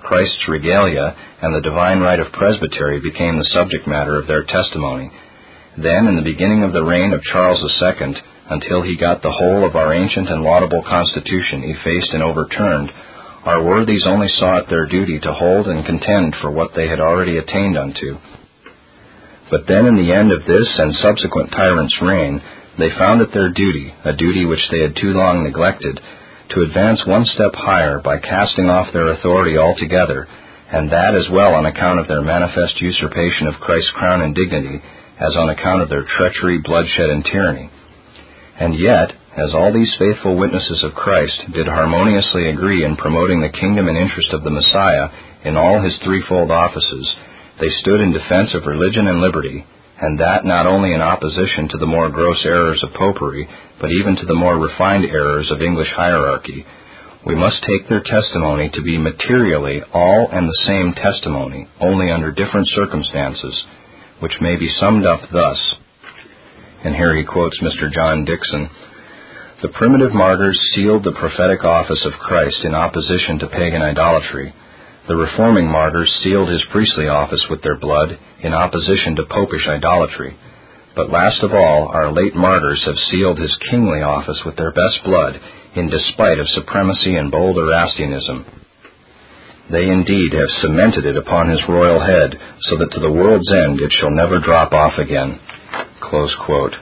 Christ's regalia, and the divine right of presbytery became the subject matter of their testimony. Then, in the beginning of the reign of Charles II, until he got the whole of our ancient and laudable Constitution effaced and overturned, our worthies only saw it their duty to hold and contend for what they had already attained unto. But then, in the end of this and subsequent tyrant's reign, they found it their duty, a duty which they had too long neglected, to advance one step higher by casting off their authority altogether, and that as well on account of their manifest usurpation of Christ's crown and dignity, as on account of their treachery, bloodshed, and tyranny. And yet, as all these faithful witnesses of Christ did harmoniously agree in promoting the kingdom and interest of the Messiah in all his threefold offices, they stood in defense of religion and liberty, and that not only in opposition to the more gross errors of popery, but even to the more refined errors of English hierarchy. We must take their testimony to be materially all and the same testimony, only under different circumstances, which may be summed up thus. And here he quotes Mr. John Dickson. The primitive martyrs sealed the prophetic office of Christ in opposition to pagan idolatry. The reforming martyrs sealed his priestly office with their blood in opposition to popish idolatry. But last of all, our late martyrs have sealed his kingly office with their best blood in despite of supremacy and bold Erastianism. They indeed have cemented it upon his royal head, so that to the world's end it shall never drop off again. Close quote.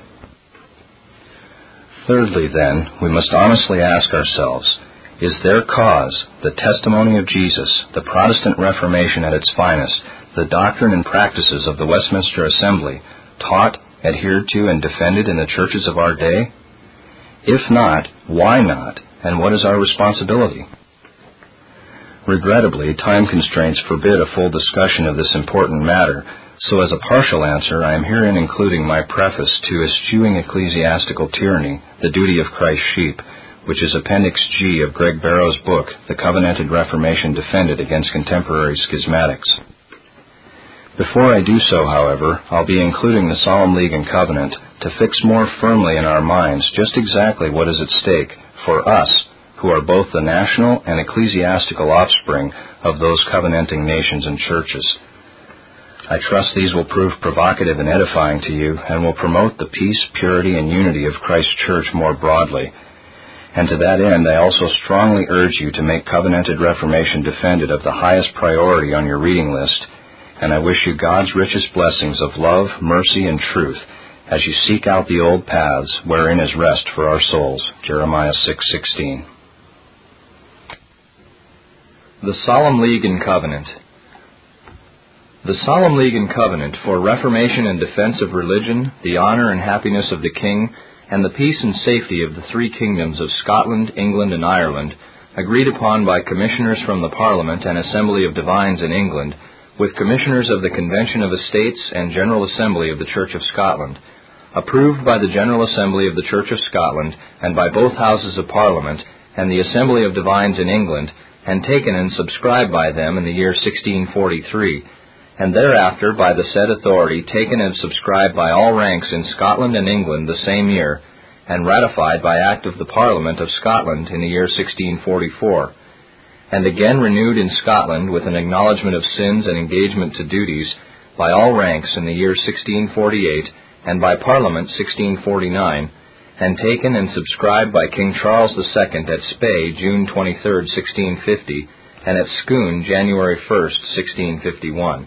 Thirdly, then, we must honestly ask ourselves, is their cause, the testimony of Jesus, the Protestant Reformation at its finest, the doctrine and practices of the Westminster Assembly, taught, adhered to, and defended in the churches of our day? If not, why not, and what is our responsibility? Regrettably, time constraints forbid a full discussion of this important matter, so as a partial answer, I am herein including my preface to Eschewing Ecclesiastical Tyranny, the Duty of Christ's Sheep, which is Appendix G of Greg Barrow's book, The Covenanted Reformation Defended Against Contemporary Schismatics. Before I do so, however, I'll be including the Solemn League and Covenant to fix more firmly in our minds just exactly what is at stake for us, who are both the national and ecclesiastical offspring of those covenanting nations and churches. I trust these will prove provocative and edifying to you, and will promote the peace, purity, and unity of Christ's church more broadly. And to that end, I also strongly urge you to make covenanted reformation defended of the highest priority on your reading list, and I wish you God's richest blessings of love, mercy, and truth as you seek out the old paths wherein is rest for our souls. Jeremiah 6:16. The Solemn League and Covenant. The Solemn League and Covenant for Reformation and Defense of Religion, the Honor and Happiness of the King, and the Peace and Safety of the Three Kingdoms of Scotland, England, and Ireland, agreed upon by Commissioners from the Parliament and Assembly of Divines in England, with Commissioners of the Convention of Estates and General Assembly of the Church of Scotland, approved by the General Assembly of the Church of Scotland and by both Houses of Parliament and the Assembly of Divines in England, and taken and subscribed by them in the year 1643, and thereafter by the said authority taken and subscribed by all ranks in Scotland and England the same year, and ratified by Act of the Parliament of Scotland in the year 1644, and again renewed in Scotland with an acknowledgment of sins and engagement to duties by all ranks in the year 1648, and by Parliament 1649, and taken and subscribed by King Charles II at Spey, June 23, 1650, and at Scone, January 1, 1651.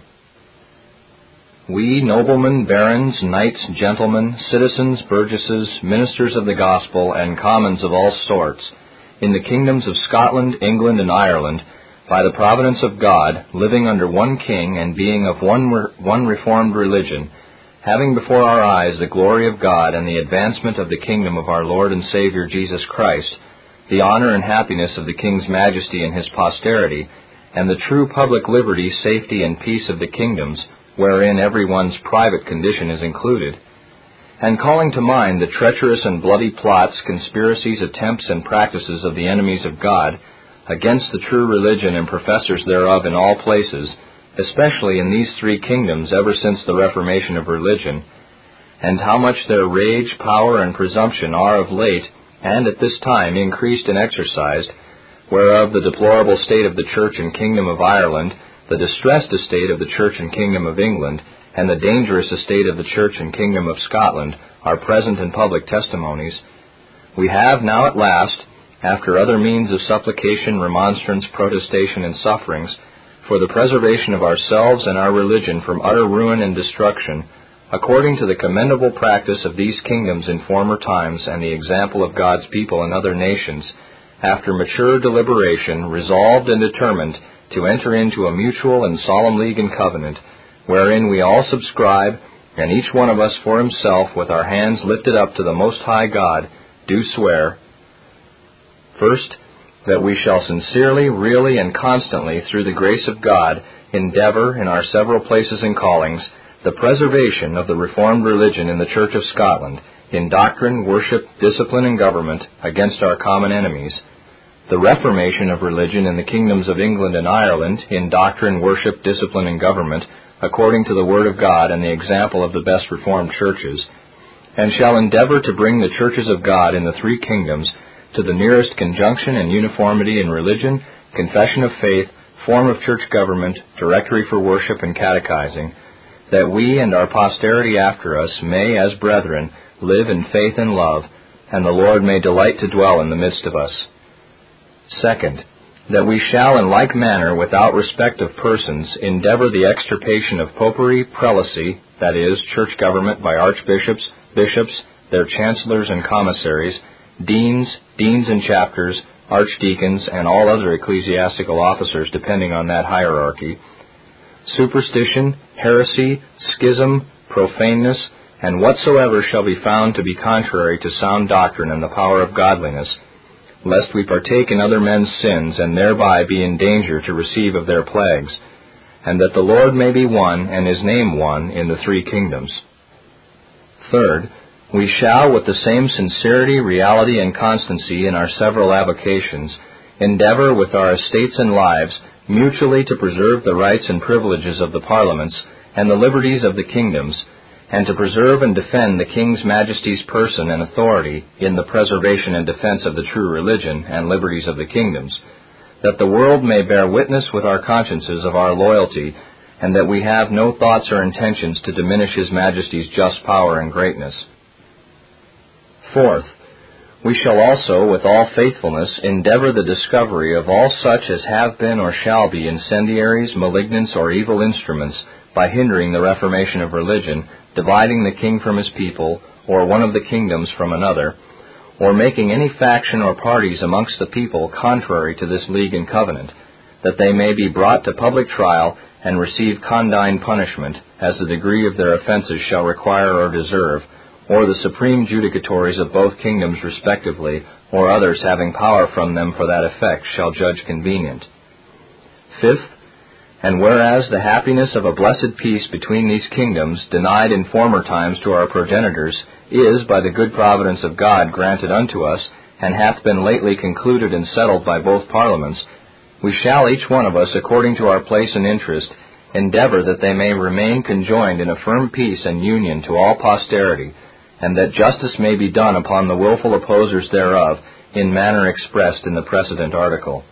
We, noblemen, barons, knights, gentlemen, citizens, burgesses, ministers of the gospel, and commons of all sorts, in the kingdoms of Scotland, England, and Ireland, by the providence of God, living under one king and being of one reformed religion, having before our eyes the glory of God and the advancement of the kingdom of our Lord and Savior Jesus Christ, the honor and happiness of the King's majesty and his posterity, and the true public liberty, safety, and peace of the kingdoms, wherein every one's private condition is included, and calling to mind the treacherous and bloody plots, conspiracies, attempts, and practices of the enemies of God against the true religion and professors thereof in all places, especially in these three kingdoms ever since the Reformation of religion, and how much their rage, power, and presumption are of late, and at this time increased and exercised, whereof the deplorable state of the Church and Kingdom of Ireland, the distressed estate of the Church and Kingdom of England, and the dangerous estate of the Church and Kingdom of Scotland are present and public testimonies, we have now at last, after other means of supplication, remonstrance, protestation, and sufferings, for the preservation of ourselves and our religion from utter ruin and destruction, according to the commendable practice of these kingdoms in former times and the example of God's people in other nations, after mature deliberation, resolved and determined to enter into a mutual and solemn league and covenant, wherein we all subscribe, and each one of us for himself, with our hands lifted up to the Most High God, do swear, first, that we shall sincerely, really, and constantly, through the grace of God, endeavor, in our several places and callings, the preservation of the Reformed religion in the Church of Scotland, in doctrine, worship, discipline, and government, against our common enemies, the reformation of religion in the kingdoms of England and Ireland, in doctrine, worship, discipline, and government, according to the Word of God and the example of the best Reformed churches, and shall endeavor to bring the churches of God in the three kingdoms to the nearest conjunction and uniformity in religion, confession of faith, form of church government, directory for worship, and catechizing, that we and our posterity after us may, as brethren, live in faith and love, and the Lord may delight to dwell in the midst of us. Second, that we shall in like manner, without respect of persons, endeavor the extirpation of popery, prelacy, that is, church government by archbishops, bishops, their chancellors and commissaries, deans and chapters, archdeacons, and all other ecclesiastical officers depending on that hierarchy, superstition, heresy, schism, profaneness, and whatsoever shall be found to be contrary to sound doctrine and the power of godliness, lest we partake in other men's sins and thereby be in danger to receive of their plagues, and that the Lord may be one and his name one in the three kingdoms. Third, we shall, with the same sincerity, reality, and constancy in our several avocations, endeavor with our estates and lives mutually to preserve the rights and privileges of the parliaments and the liberties of the kingdoms, and to preserve and defend the King's Majesty's person and authority in the preservation and defense of the true religion and liberties of the kingdoms, that the world may bear witness with our consciences of our loyalty, and that we have no thoughts or intentions to diminish His Majesty's just power and greatness. Fourth, we shall also, with all faithfulness, endeavor the discovery of all such as have been or shall be incendiaries, malignants, or evil instruments, by hindering the reformation of religion, dividing the king from his people, or one of the kingdoms from another, or making any faction or parties amongst the people contrary to this league and covenant, that they may be brought to public trial and receive condign punishment, as the degree of their offenses shall require or deserve, or the supreme judicatories of both kingdoms respectively, or others having power from them for that effect, shall judge convenient. Fifth, and whereas the happiness of a blessed peace between these kingdoms, denied in former times to our progenitors, is, by the good providence of God, granted unto us, and hath been lately concluded and settled by both parliaments, we shall each one of us, according to our place and interest, endeavor that they may remain conjoined in a firm peace and union to all posterity, and that justice may be done upon the willful opposers thereof, in manner expressed in the precedent article.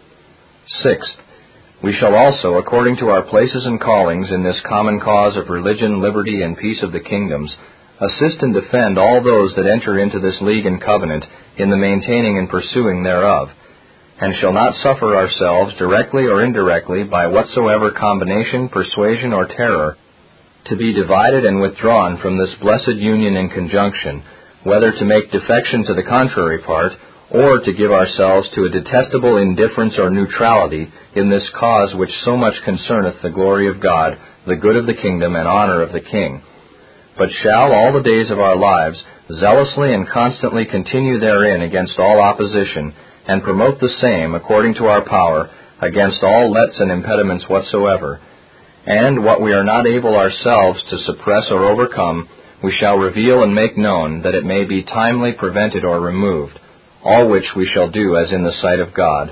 Sixth, we shall also, according to our places and callings in this common cause of religion, liberty, and peace of the kingdoms, assist and defend all those that enter into this league and covenant in the maintaining and pursuing thereof, and shall not suffer ourselves, directly or indirectly, by whatsoever combination, persuasion, or terror, to be divided and withdrawn from this blessed union and conjunction, whether to make defection to the contrary part, or to give ourselves to a detestable indifference or neutrality in this cause which so much concerneth the glory of God, the good of the kingdom, and honor of the King, but shall all the days of our lives zealously and constantly continue therein against all opposition, and promote the same, according to our power, against all lets and impediments whatsoever. And what we are not able ourselves to suppress or overcome, we shall reveal and make known, that it may be timely prevented or removed, all which we shall do as in the sight of God.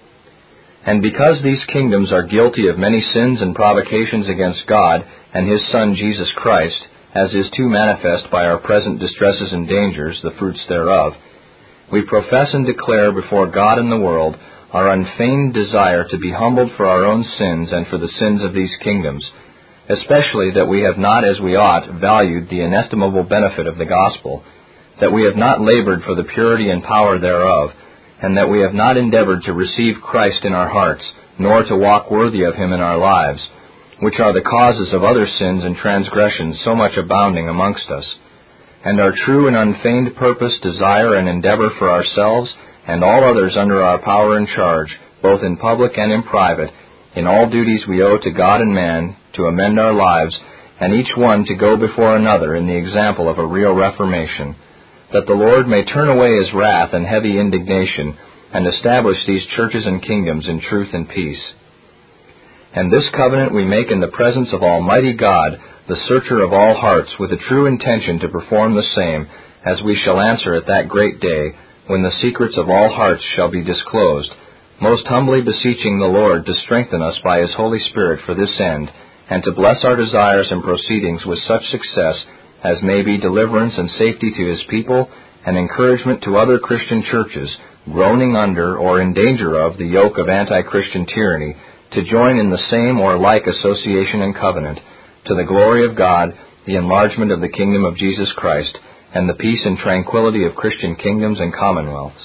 And because these kingdoms are guilty of many sins and provocations against God and His Son Jesus Christ, as is too manifest by our present distresses and dangers, the fruits thereof, we profess and declare before God and the world our unfeigned desire to be humbled for our own sins and for the sins of these kingdoms, especially that we have not, as we ought, valued the inestimable benefit of the gospel, that we have not labored for the purity and power thereof, and that we have not endeavored to receive Christ in our hearts, nor to walk worthy of him in our lives, which are the causes of other sins and transgressions so much abounding amongst us. And our true and unfeigned purpose, desire, and endeavor for ourselves and all others under our power and charge, both in public and in private, in all duties we owe to God and man, to amend our lives, and each one to go before another in the example of a real reformation, that the Lord may turn away his wrath and heavy indignation, and establish these churches and kingdoms in truth and peace. And this covenant we make in the presence of Almighty God, the searcher of all hearts, with a true intention to perform the same, as we shall answer at that great day, when the secrets of all hearts shall be disclosed, most humbly beseeching the Lord to strengthen us by his Holy Spirit for this end, and to bless our desires and proceedings with such success as may be deliverance and safety to his people, and encouragement to other Christian churches, groaning under or in danger of the yoke of anti-Christian tyranny, to join in the same or like association and covenant, to the glory of God, the enlargement of the kingdom of Jesus Christ, and the peace and tranquility of Christian kingdoms and commonwealths.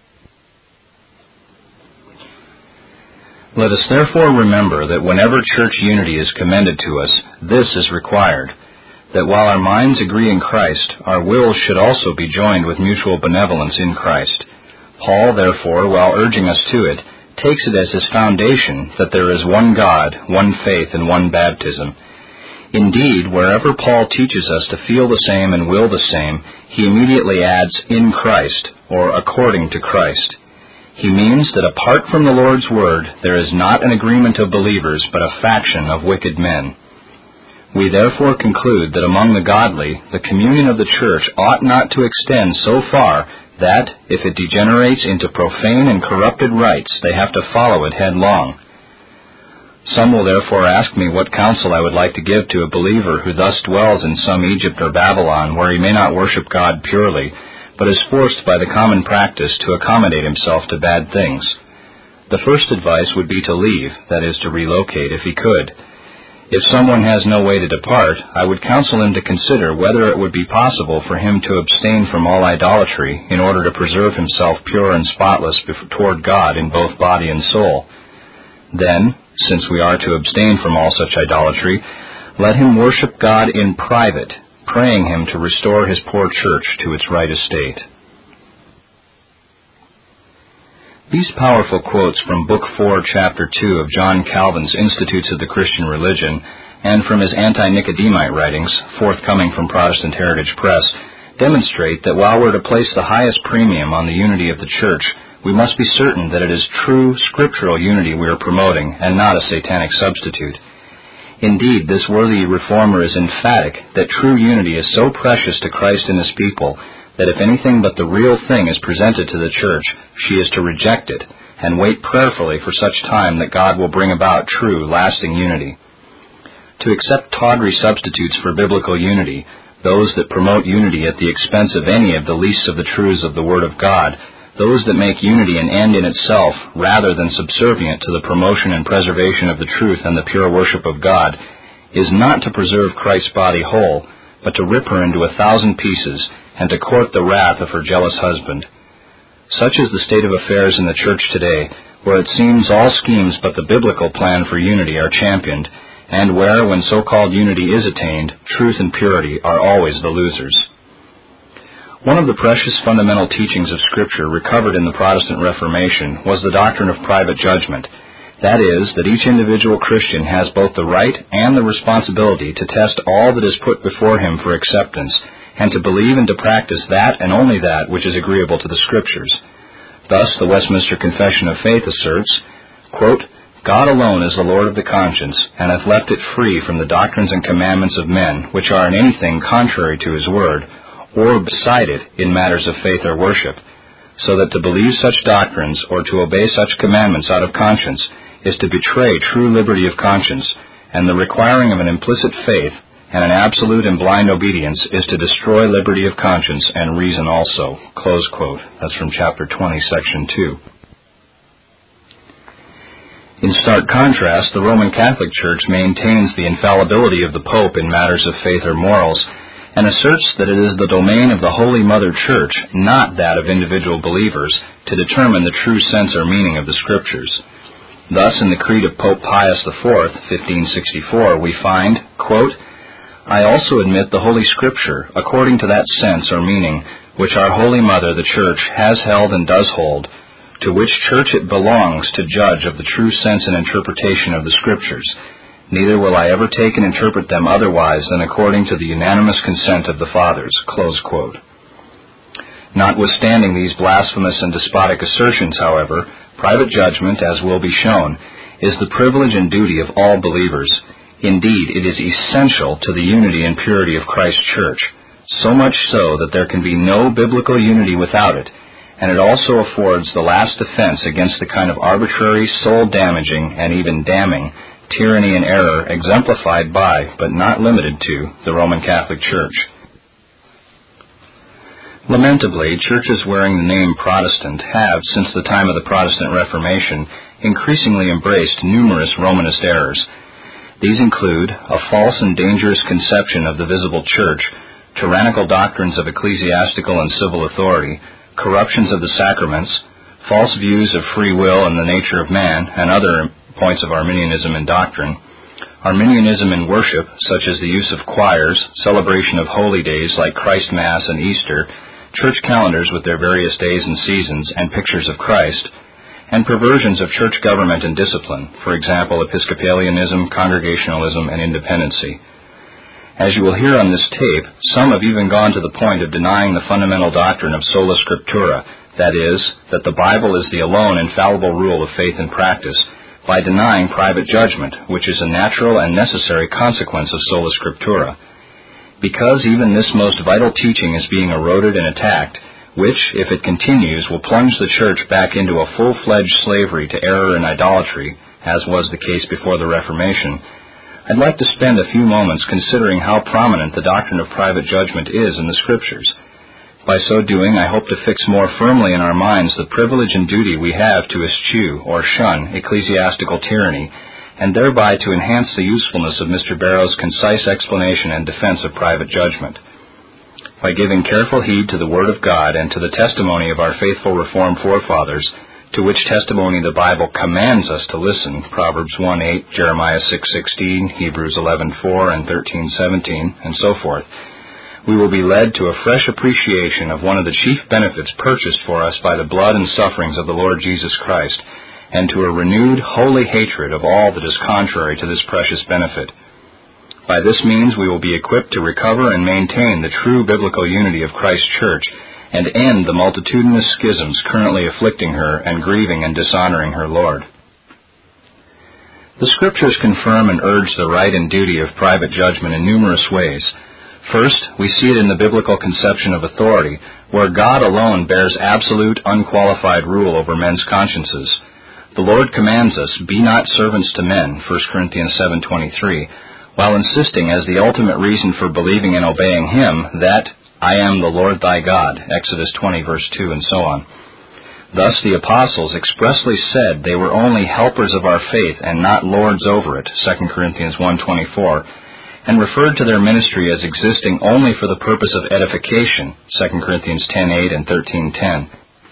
Let us therefore remember that whenever church unity is commended to us, this is required, that while our minds agree in Christ, our wills should also be joined with mutual benevolence in Christ. Paul, therefore, while urging us to it, takes it as his foundation that there is one God, one faith, and one baptism. Indeed, wherever Paul teaches us to feel the same and will the same, he immediately adds, in Christ, or according to Christ. He means that apart from the Lord's word, there is not an agreement of believers, but a faction of wicked men. We therefore conclude that among the godly, the communion of the church ought not to extend so far that, if it degenerates into profane and corrupted rites, they have to follow it headlong. Some will therefore ask me what counsel I would like to give to a believer who thus dwells in some Egypt or Babylon, where he may not worship God purely, but is forced by the common practice to accommodate himself to bad things. The first advice would be to leave, that is, to relocate if he could. If someone has no way to depart, I would counsel him to consider whether it would be possible for him to abstain from all idolatry in order to preserve himself pure and spotless toward God in both body and soul. Then, since we are to abstain from all such idolatry, let him worship God in private, praying him to restore his poor church to its right estate. These powerful quotes from Book 4, Chapter 2 of John Calvin's Institutes of the Christian Religion, and from his anti-Nicodemite writings, forthcoming from Protestant Heritage Press, demonstrate that while we're to place the highest premium on the unity of the church, we must be certain that it is true scriptural unity we are promoting, and not a satanic substitute. Indeed, this worthy reformer is emphatic that true unity is so precious to Christ and his people that if anything but the real thing is presented to the church, she is to reject it and wait prayerfully for such time that God will bring about true, lasting unity. To accept tawdry substitutes for biblical unity, those that promote unity at the expense of any of the least of the truths of the Word of God, those that make unity an end in itself rather than subservient to the promotion and preservation of the truth and the pure worship of God, is not to preserve Christ's body whole, but to rip her into 1,000 pieces and to court the wrath of her jealous husband. Such is the state of affairs in the church today, where it seems all schemes but the biblical plan for unity are championed, and where, when so-called unity is attained, truth and purity are always the losers. One of the precious fundamental teachings of Scripture recovered in the Protestant Reformation was the doctrine of private judgment. That is, that each individual Christian has both the right and the responsibility to test all that is put before him for acceptance, and to believe and to practice that and only that which is agreeable to the Scriptures. Thus, the Westminster Confession of Faith asserts, quote, God alone is the Lord of the conscience, and hath left it free from the doctrines and commandments of men, which are in anything contrary to his word, or beside it in matters of faith or worship, so that to believe such doctrines or to obey such commandments out of conscience is to betray true liberty of conscience, and the requiring of an implicit faith and an absolute and blind obedience is to destroy liberty of conscience and reason also. Close quote. That's from Chapter 20, Section 2. In stark contrast, the Roman Catholic Church maintains the infallibility of the Pope in matters of faith or morals, and asserts that it is the domain of the Holy Mother Church, not that of individual believers, to determine the true sense or meaning of the Scriptures. Thus, in the Creed of Pope Pius IV, 1564, we find, quote, "I also admit the Holy Scripture, according to that sense or meaning, which our Holy Mother, the Church, has held and does hold, to which church it belongs to judge of the true sense and interpretation of the Scriptures. Neither will I ever take and interpret them otherwise than according to the unanimous consent of the Fathers." Close quote. Notwithstanding these blasphemous and despotic assertions, however, private judgment, as will be shown, is the privilege and duty of all believers. Indeed, it is essential to the unity and purity of Christ's Church, so much so that there can be no biblical unity without it, and it also affords the last defense against the kind of arbitrary, soul-damaging, and even damning tyranny and error exemplified by, but not limited to, the Roman Catholic Church. Lamentably, churches wearing the name Protestant have, since the time of the Protestant Reformation, increasingly embraced numerous Romanist errors. These include a false and dangerous conception of the visible church, tyrannical doctrines of ecclesiastical and civil authority, corruptions of the sacraments, false views of free will and the nature of man, and other points of Arminianism in doctrine, Arminianism in worship, such as the use of choirs, celebration of holy days like Christ Mass and Easter, church calendars with their various days and seasons, and pictures of Christ, and perversions of church government and discipline, for example, Episcopalianism, Congregationalism, and independency. As you will hear on this tape, some have even gone to the point of denying the fundamental doctrine of sola scriptura, that is, that the Bible is the alone infallible rule of faith and practice, by denying private judgment, which is a natural and necessary consequence of sola scriptura. Because even this most vital teaching is being eroded and attacked, which, if it continues, will plunge the Church back into a full-fledged slavery to error and idolatry, as was the case before the Reformation, I'd like to spend a few moments considering how prominent the doctrine of private judgment is in the Scriptures. By so doing, I hope to fix more firmly in our minds the privilege and duty we have to eschew or shun ecclesiastical tyranny, and thereby to enhance the usefulness of Mr. Barrow's concise explanation and defense of private judgment. By giving careful heed to the Word of God and to the testimony of our faithful Reformed forefathers, to which testimony the Bible commands us to listen, Proverbs 1:8, Jeremiah 6:16, Hebrews 11:4 and 13:17, and so forth, we will be led to a fresh appreciation of one of the chief benefits purchased for us by the blood and sufferings of the Lord Jesus Christ, and to a renewed, holy hatred of all that is contrary to this precious benefit. By this means we will be equipped to recover and maintain the true biblical unity of Christ's Church, and end the multitudinous schisms currently afflicting her and grieving and dishonoring her Lord. The Scriptures confirm and urge the right and duty of private judgment in numerous ways. First, we see it in the biblical conception of authority, where God alone bears absolute, unqualified rule over men's consciences. The Lord commands us, "Be not servants to men," 1 Corinthians 7:23, while insisting as the ultimate reason for believing and obeying Him that "I am the Lord thy God," Exodus 20, verse 2, and so on. Thus the apostles expressly said they were only helpers of our faith and not lords over it, 2 Corinthians 1:24, and referred to their ministry as existing only for the purpose of edification, 2 Corinthians 10:8 and 13:10.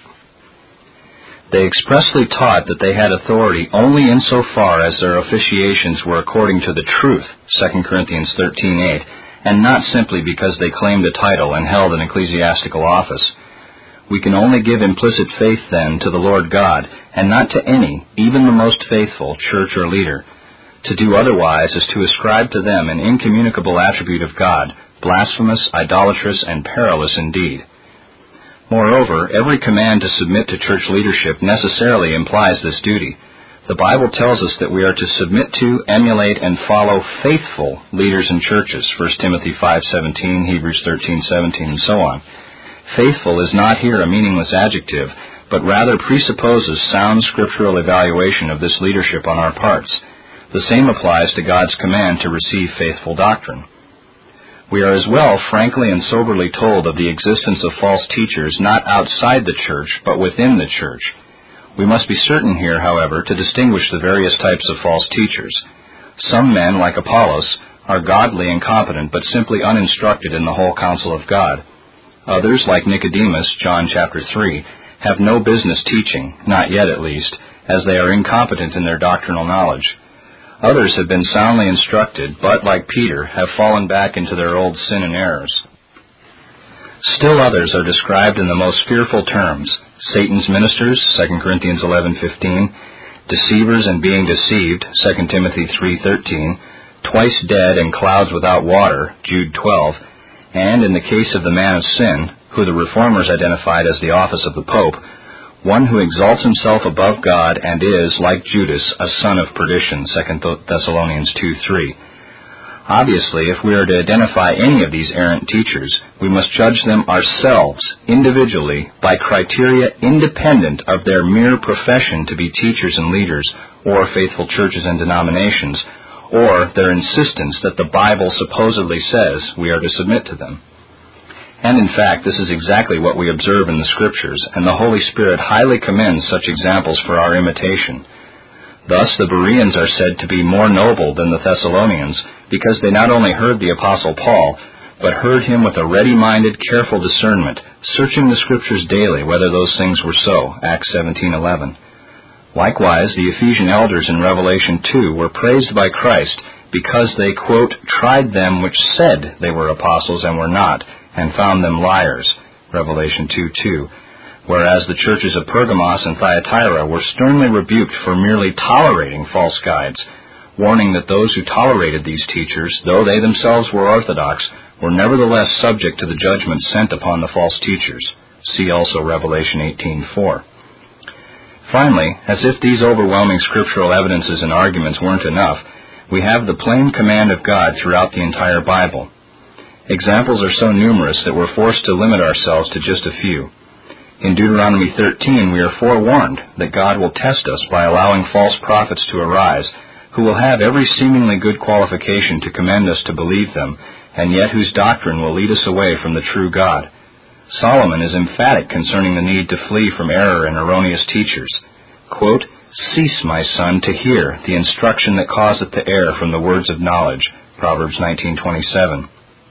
They expressly taught that they had authority only insofar as their officiations were according to the truth, 2 Corinthians 13:8, and not simply because they claimed a title and held an ecclesiastical office. We can only give implicit faith, then, to the Lord God, and not to any, even the most faithful, church or leader. To do otherwise is to ascribe to them an incommunicable attribute of God, blasphemous, idolatrous, and perilous indeed. Moreover, every command to submit to church leadership necessarily implies this duty. The Bible tells us that we are to submit to, emulate, and follow faithful leaders in churches, 1 Timothy 5:17, Hebrews 13:17, and so on. Faithful is not here a meaningless adjective, but rather presupposes sound scriptural evaluation of this leadership on our parts. The same applies to God's command to receive faithful doctrine. We are as well frankly and soberly told of the existence of false teachers not outside the church, but within the church. We must be certain here, however, to distinguish the various types of false teachers. Some men, like Apollos, are godly and competent, but simply uninstructed in the whole counsel of God. Others, like Nicodemus, John chapter 3, have no business teaching, not yet at least, as they are incompetent in their doctrinal knowledge. Others have been soundly instructed, but, like Peter, have fallen back into their old sin and errors. Still others are described in the most fearful terms: Satan's ministers, 2 Corinthians 11:15, deceivers and being deceived, 2 Timothy 3:13, twice dead and clouds without water, Jude 12, and in the case of the man of sin, who the Reformers identified as the office of the Pope, one who exalts himself above God and is, like Judas, a son of perdition, 2 Thessalonians 2:3. Obviously, if we are to identify any of these errant teachers, we must judge them ourselves, individually, by criteria independent of their mere profession to be teachers and leaders, or faithful churches and denominations, or their insistence that the Bible supposedly says we are to submit to them. And in fact, this is exactly what we observe in the Scriptures, and the Holy Spirit highly commends such examples for our imitation. Thus, the Bereans are said to be more noble than the Thessalonians, because they not only heard the Apostle Paul, but heard him with a ready-minded, careful discernment, searching the Scriptures daily whether those things were so, Acts 17:11. Likewise, the Ephesian elders in Revelation 2 were praised by Christ because they, quote, tried them which said they were apostles and were not, and found them liars, Revelation 2:2, whereas the churches of Pergamos and Thyatira were sternly rebuked for merely tolerating false guides, warning that those who tolerated these teachers, though they themselves were orthodox, were nevertheless subject to the judgment sent upon the false teachers. See also Revelation 18:4. Finally, as if these overwhelming scriptural evidences and arguments weren't enough, we have the plain command of God throughout the entire Bible. Examples are so numerous that we're forced to limit ourselves to just a few. In Deuteronomy 13, we are forewarned that God will test us by allowing false prophets to arise, who will have every seemingly good qualification to commend us to believe them, and yet whose doctrine will lead us away from the true God. Solomon is emphatic concerning the need to flee from error and erroneous teachers. Quote, "Cease, my son, to hear the instruction that causeth to err from the words of knowledge," Proverbs 19:27.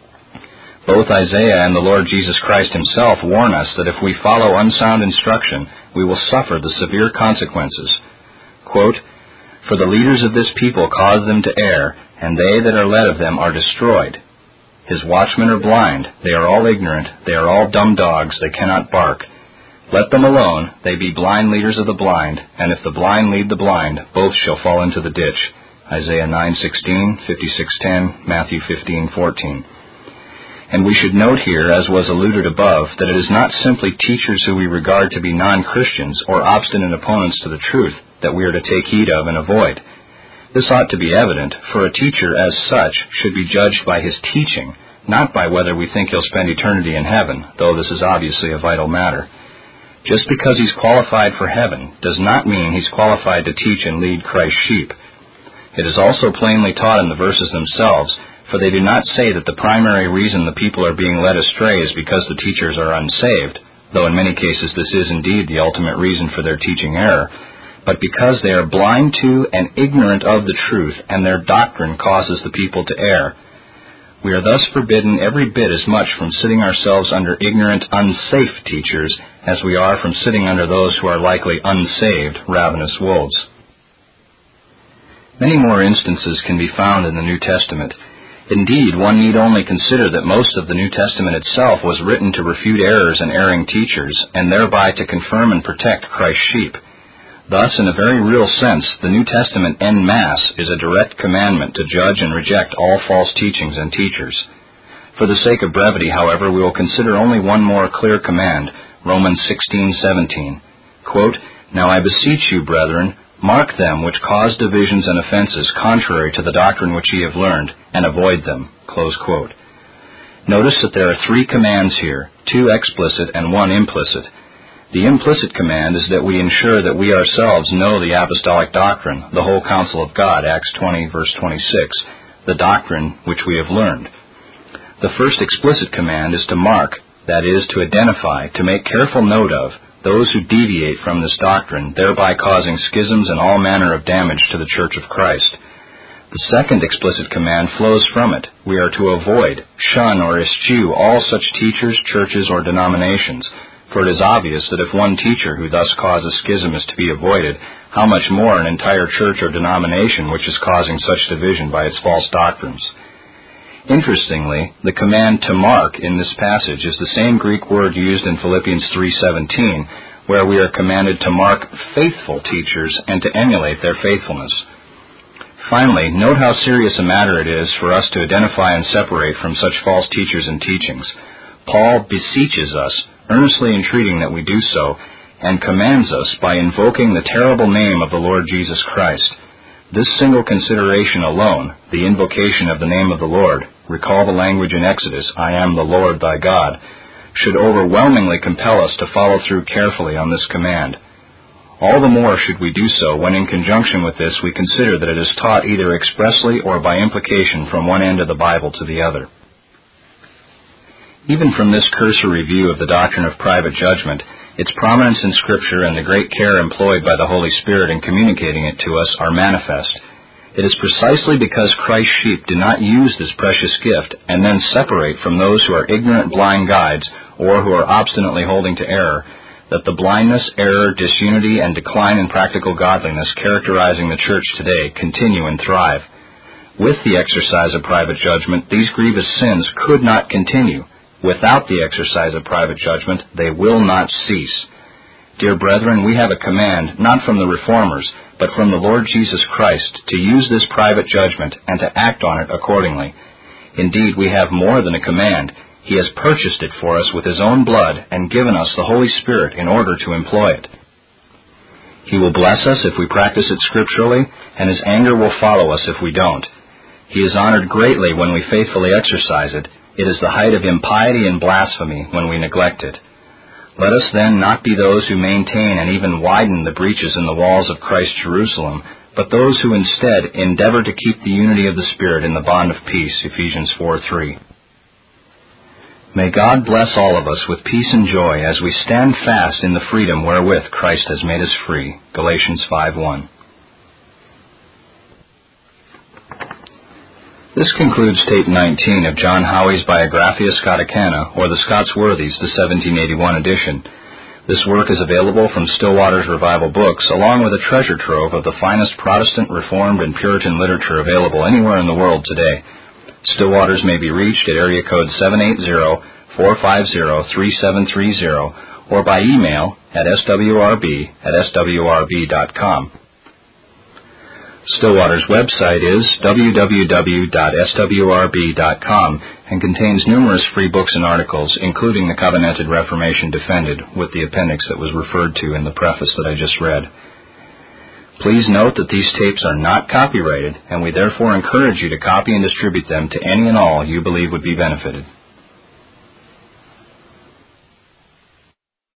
Both Isaiah and the Lord Jesus Christ himself warn us that if we follow unsound instruction, we will suffer the severe consequences. Quote, "For the leaders of this people cause them to err, and they that are led of them are destroyed. His watchmen are blind, they are all ignorant, they are all dumb dogs, they cannot bark. Let them alone, they be blind leaders of the blind, and if the blind lead the blind, both shall fall into the ditch." Isaiah 9:16, 56:10, Matthew 15:14. And we should note here, as was alluded above, that it is not simply teachers who we regard to be non-Christians or obstinate opponents to the truth that we are to take heed of and avoid. This ought to be evident, for a teacher as such should be judged by his teaching, not by whether we think he'll spend eternity in heaven, though this is obviously a vital matter. Just because he's qualified for heaven does not mean he's qualified to teach and lead Christ's sheep. It is also plainly taught in the verses themselves, for they do not say that the primary reason the people are being led astray is because the teachers are unsaved, though in many cases this is indeed the ultimate reason for their teaching error, but because they are blind to and ignorant of the truth, and their doctrine causes the people to err. We are thus forbidden every bit as much from sitting ourselves under ignorant, unsafe teachers as we are from sitting under those who are likely unsaved, ravenous wolves. Many more instances can be found in the New Testament. Indeed, one need only consider that most of the New Testament itself was written to refute errors and erring teachers, and thereby to confirm and protect Christ's sheep. Thus, in a very real sense, the New Testament en masse is a direct commandment to judge and reject all false teachings and teachers. For the sake of brevity, however, we will consider only one more clear command, Romans 16:17. Quote, "Now I beseech you, brethren, mark them which cause divisions and offenses contrary to the doctrine which ye have learned, and avoid them." Close quote. Notice that there are three commands here, two explicit and one implicit. The implicit command is that we ensure that we ourselves know the apostolic doctrine, the whole counsel of God, Acts 20, verse 26, the doctrine which we have learned. The first explicit command is to mark, that is, to identify, to make careful note of, those who deviate from this doctrine, thereby causing schisms and all manner of damage to the Church of Christ. The second explicit command flows from it. We are to avoid, shun, or eschew all such teachers, churches, or denominations, for it is obvious that if one teacher who thus causes schism is to be avoided, how much more an entire church or denomination which is causing such division by its false doctrines. Interestingly, the command to mark in this passage is the same Greek word used in Philippians 3:17, where we are commanded to mark faithful teachers and to emulate their faithfulness. Finally, note how serious a matter it is for us to identify and separate from such false teachers and teachings. Paul beseeches us, earnestly entreating that we do so, and commands us by invoking the terrible name of the Lord Jesus Christ. This single consideration alone, the invocation of the name of the Lord, recall the language in Exodus, I am the Lord thy God, should overwhelmingly compel us to follow through carefully on this command. All the more should we do so when in conjunction with this we consider that it is taught either expressly or by implication from one end of the Bible to the other. Even from this cursory view of the doctrine of private judgment, its prominence in Scripture and the great care employed by the Holy Spirit in communicating it to us are manifest. It is precisely because Christ's sheep do not use this precious gift and then separate from those who are ignorant blind guides or who are obstinately holding to error, that the blindness, error, disunity, and decline in practical godliness characterizing the church today continue and thrive. With the exercise of private judgment, these grievous sins could not continue. Without the exercise of private judgment, they will not cease. Dear brethren, we have a command, not from the Reformers, but from the Lord Jesus Christ, to use this private judgment and to act on it accordingly. Indeed, we have more than a command. He has purchased it for us with His own blood and given us the Holy Spirit in order to employ it. He will bless us if we practice it scripturally, and His anger will follow us if we don't. He is honored greatly when we faithfully exercise it. It is the height of impiety and blasphemy when we neglect it. Let us then not be those who maintain and even widen the breaches in the walls of Christ's Jerusalem, but those who instead endeavor to keep the unity of the Spirit in the bond of peace, Ephesians 4:3. May God bless all of us with peace and joy as we stand fast in the freedom wherewith Christ has made us free, Galatians 5:1. This concludes tape 19 of John Howie's Biographia Scoticana, or the Scots Worthies, the 1781 edition. This work is available from Stillwater's Revival Books, along with a treasure trove of the finest Protestant, Reformed, and Puritan literature available anywhere in the world today. Stillwater's may be reached at area code 780-450-3730 or by email at swrb@swrb.com. Stillwater's website is www.swrb.com and contains numerous free books and articles, including the Covenanted Reformation Defended, with the appendix that was referred to in the preface that I just read. Please note that these tapes are not copyrighted, and we therefore encourage you to copy and distribute them to any and all you believe would be benefited.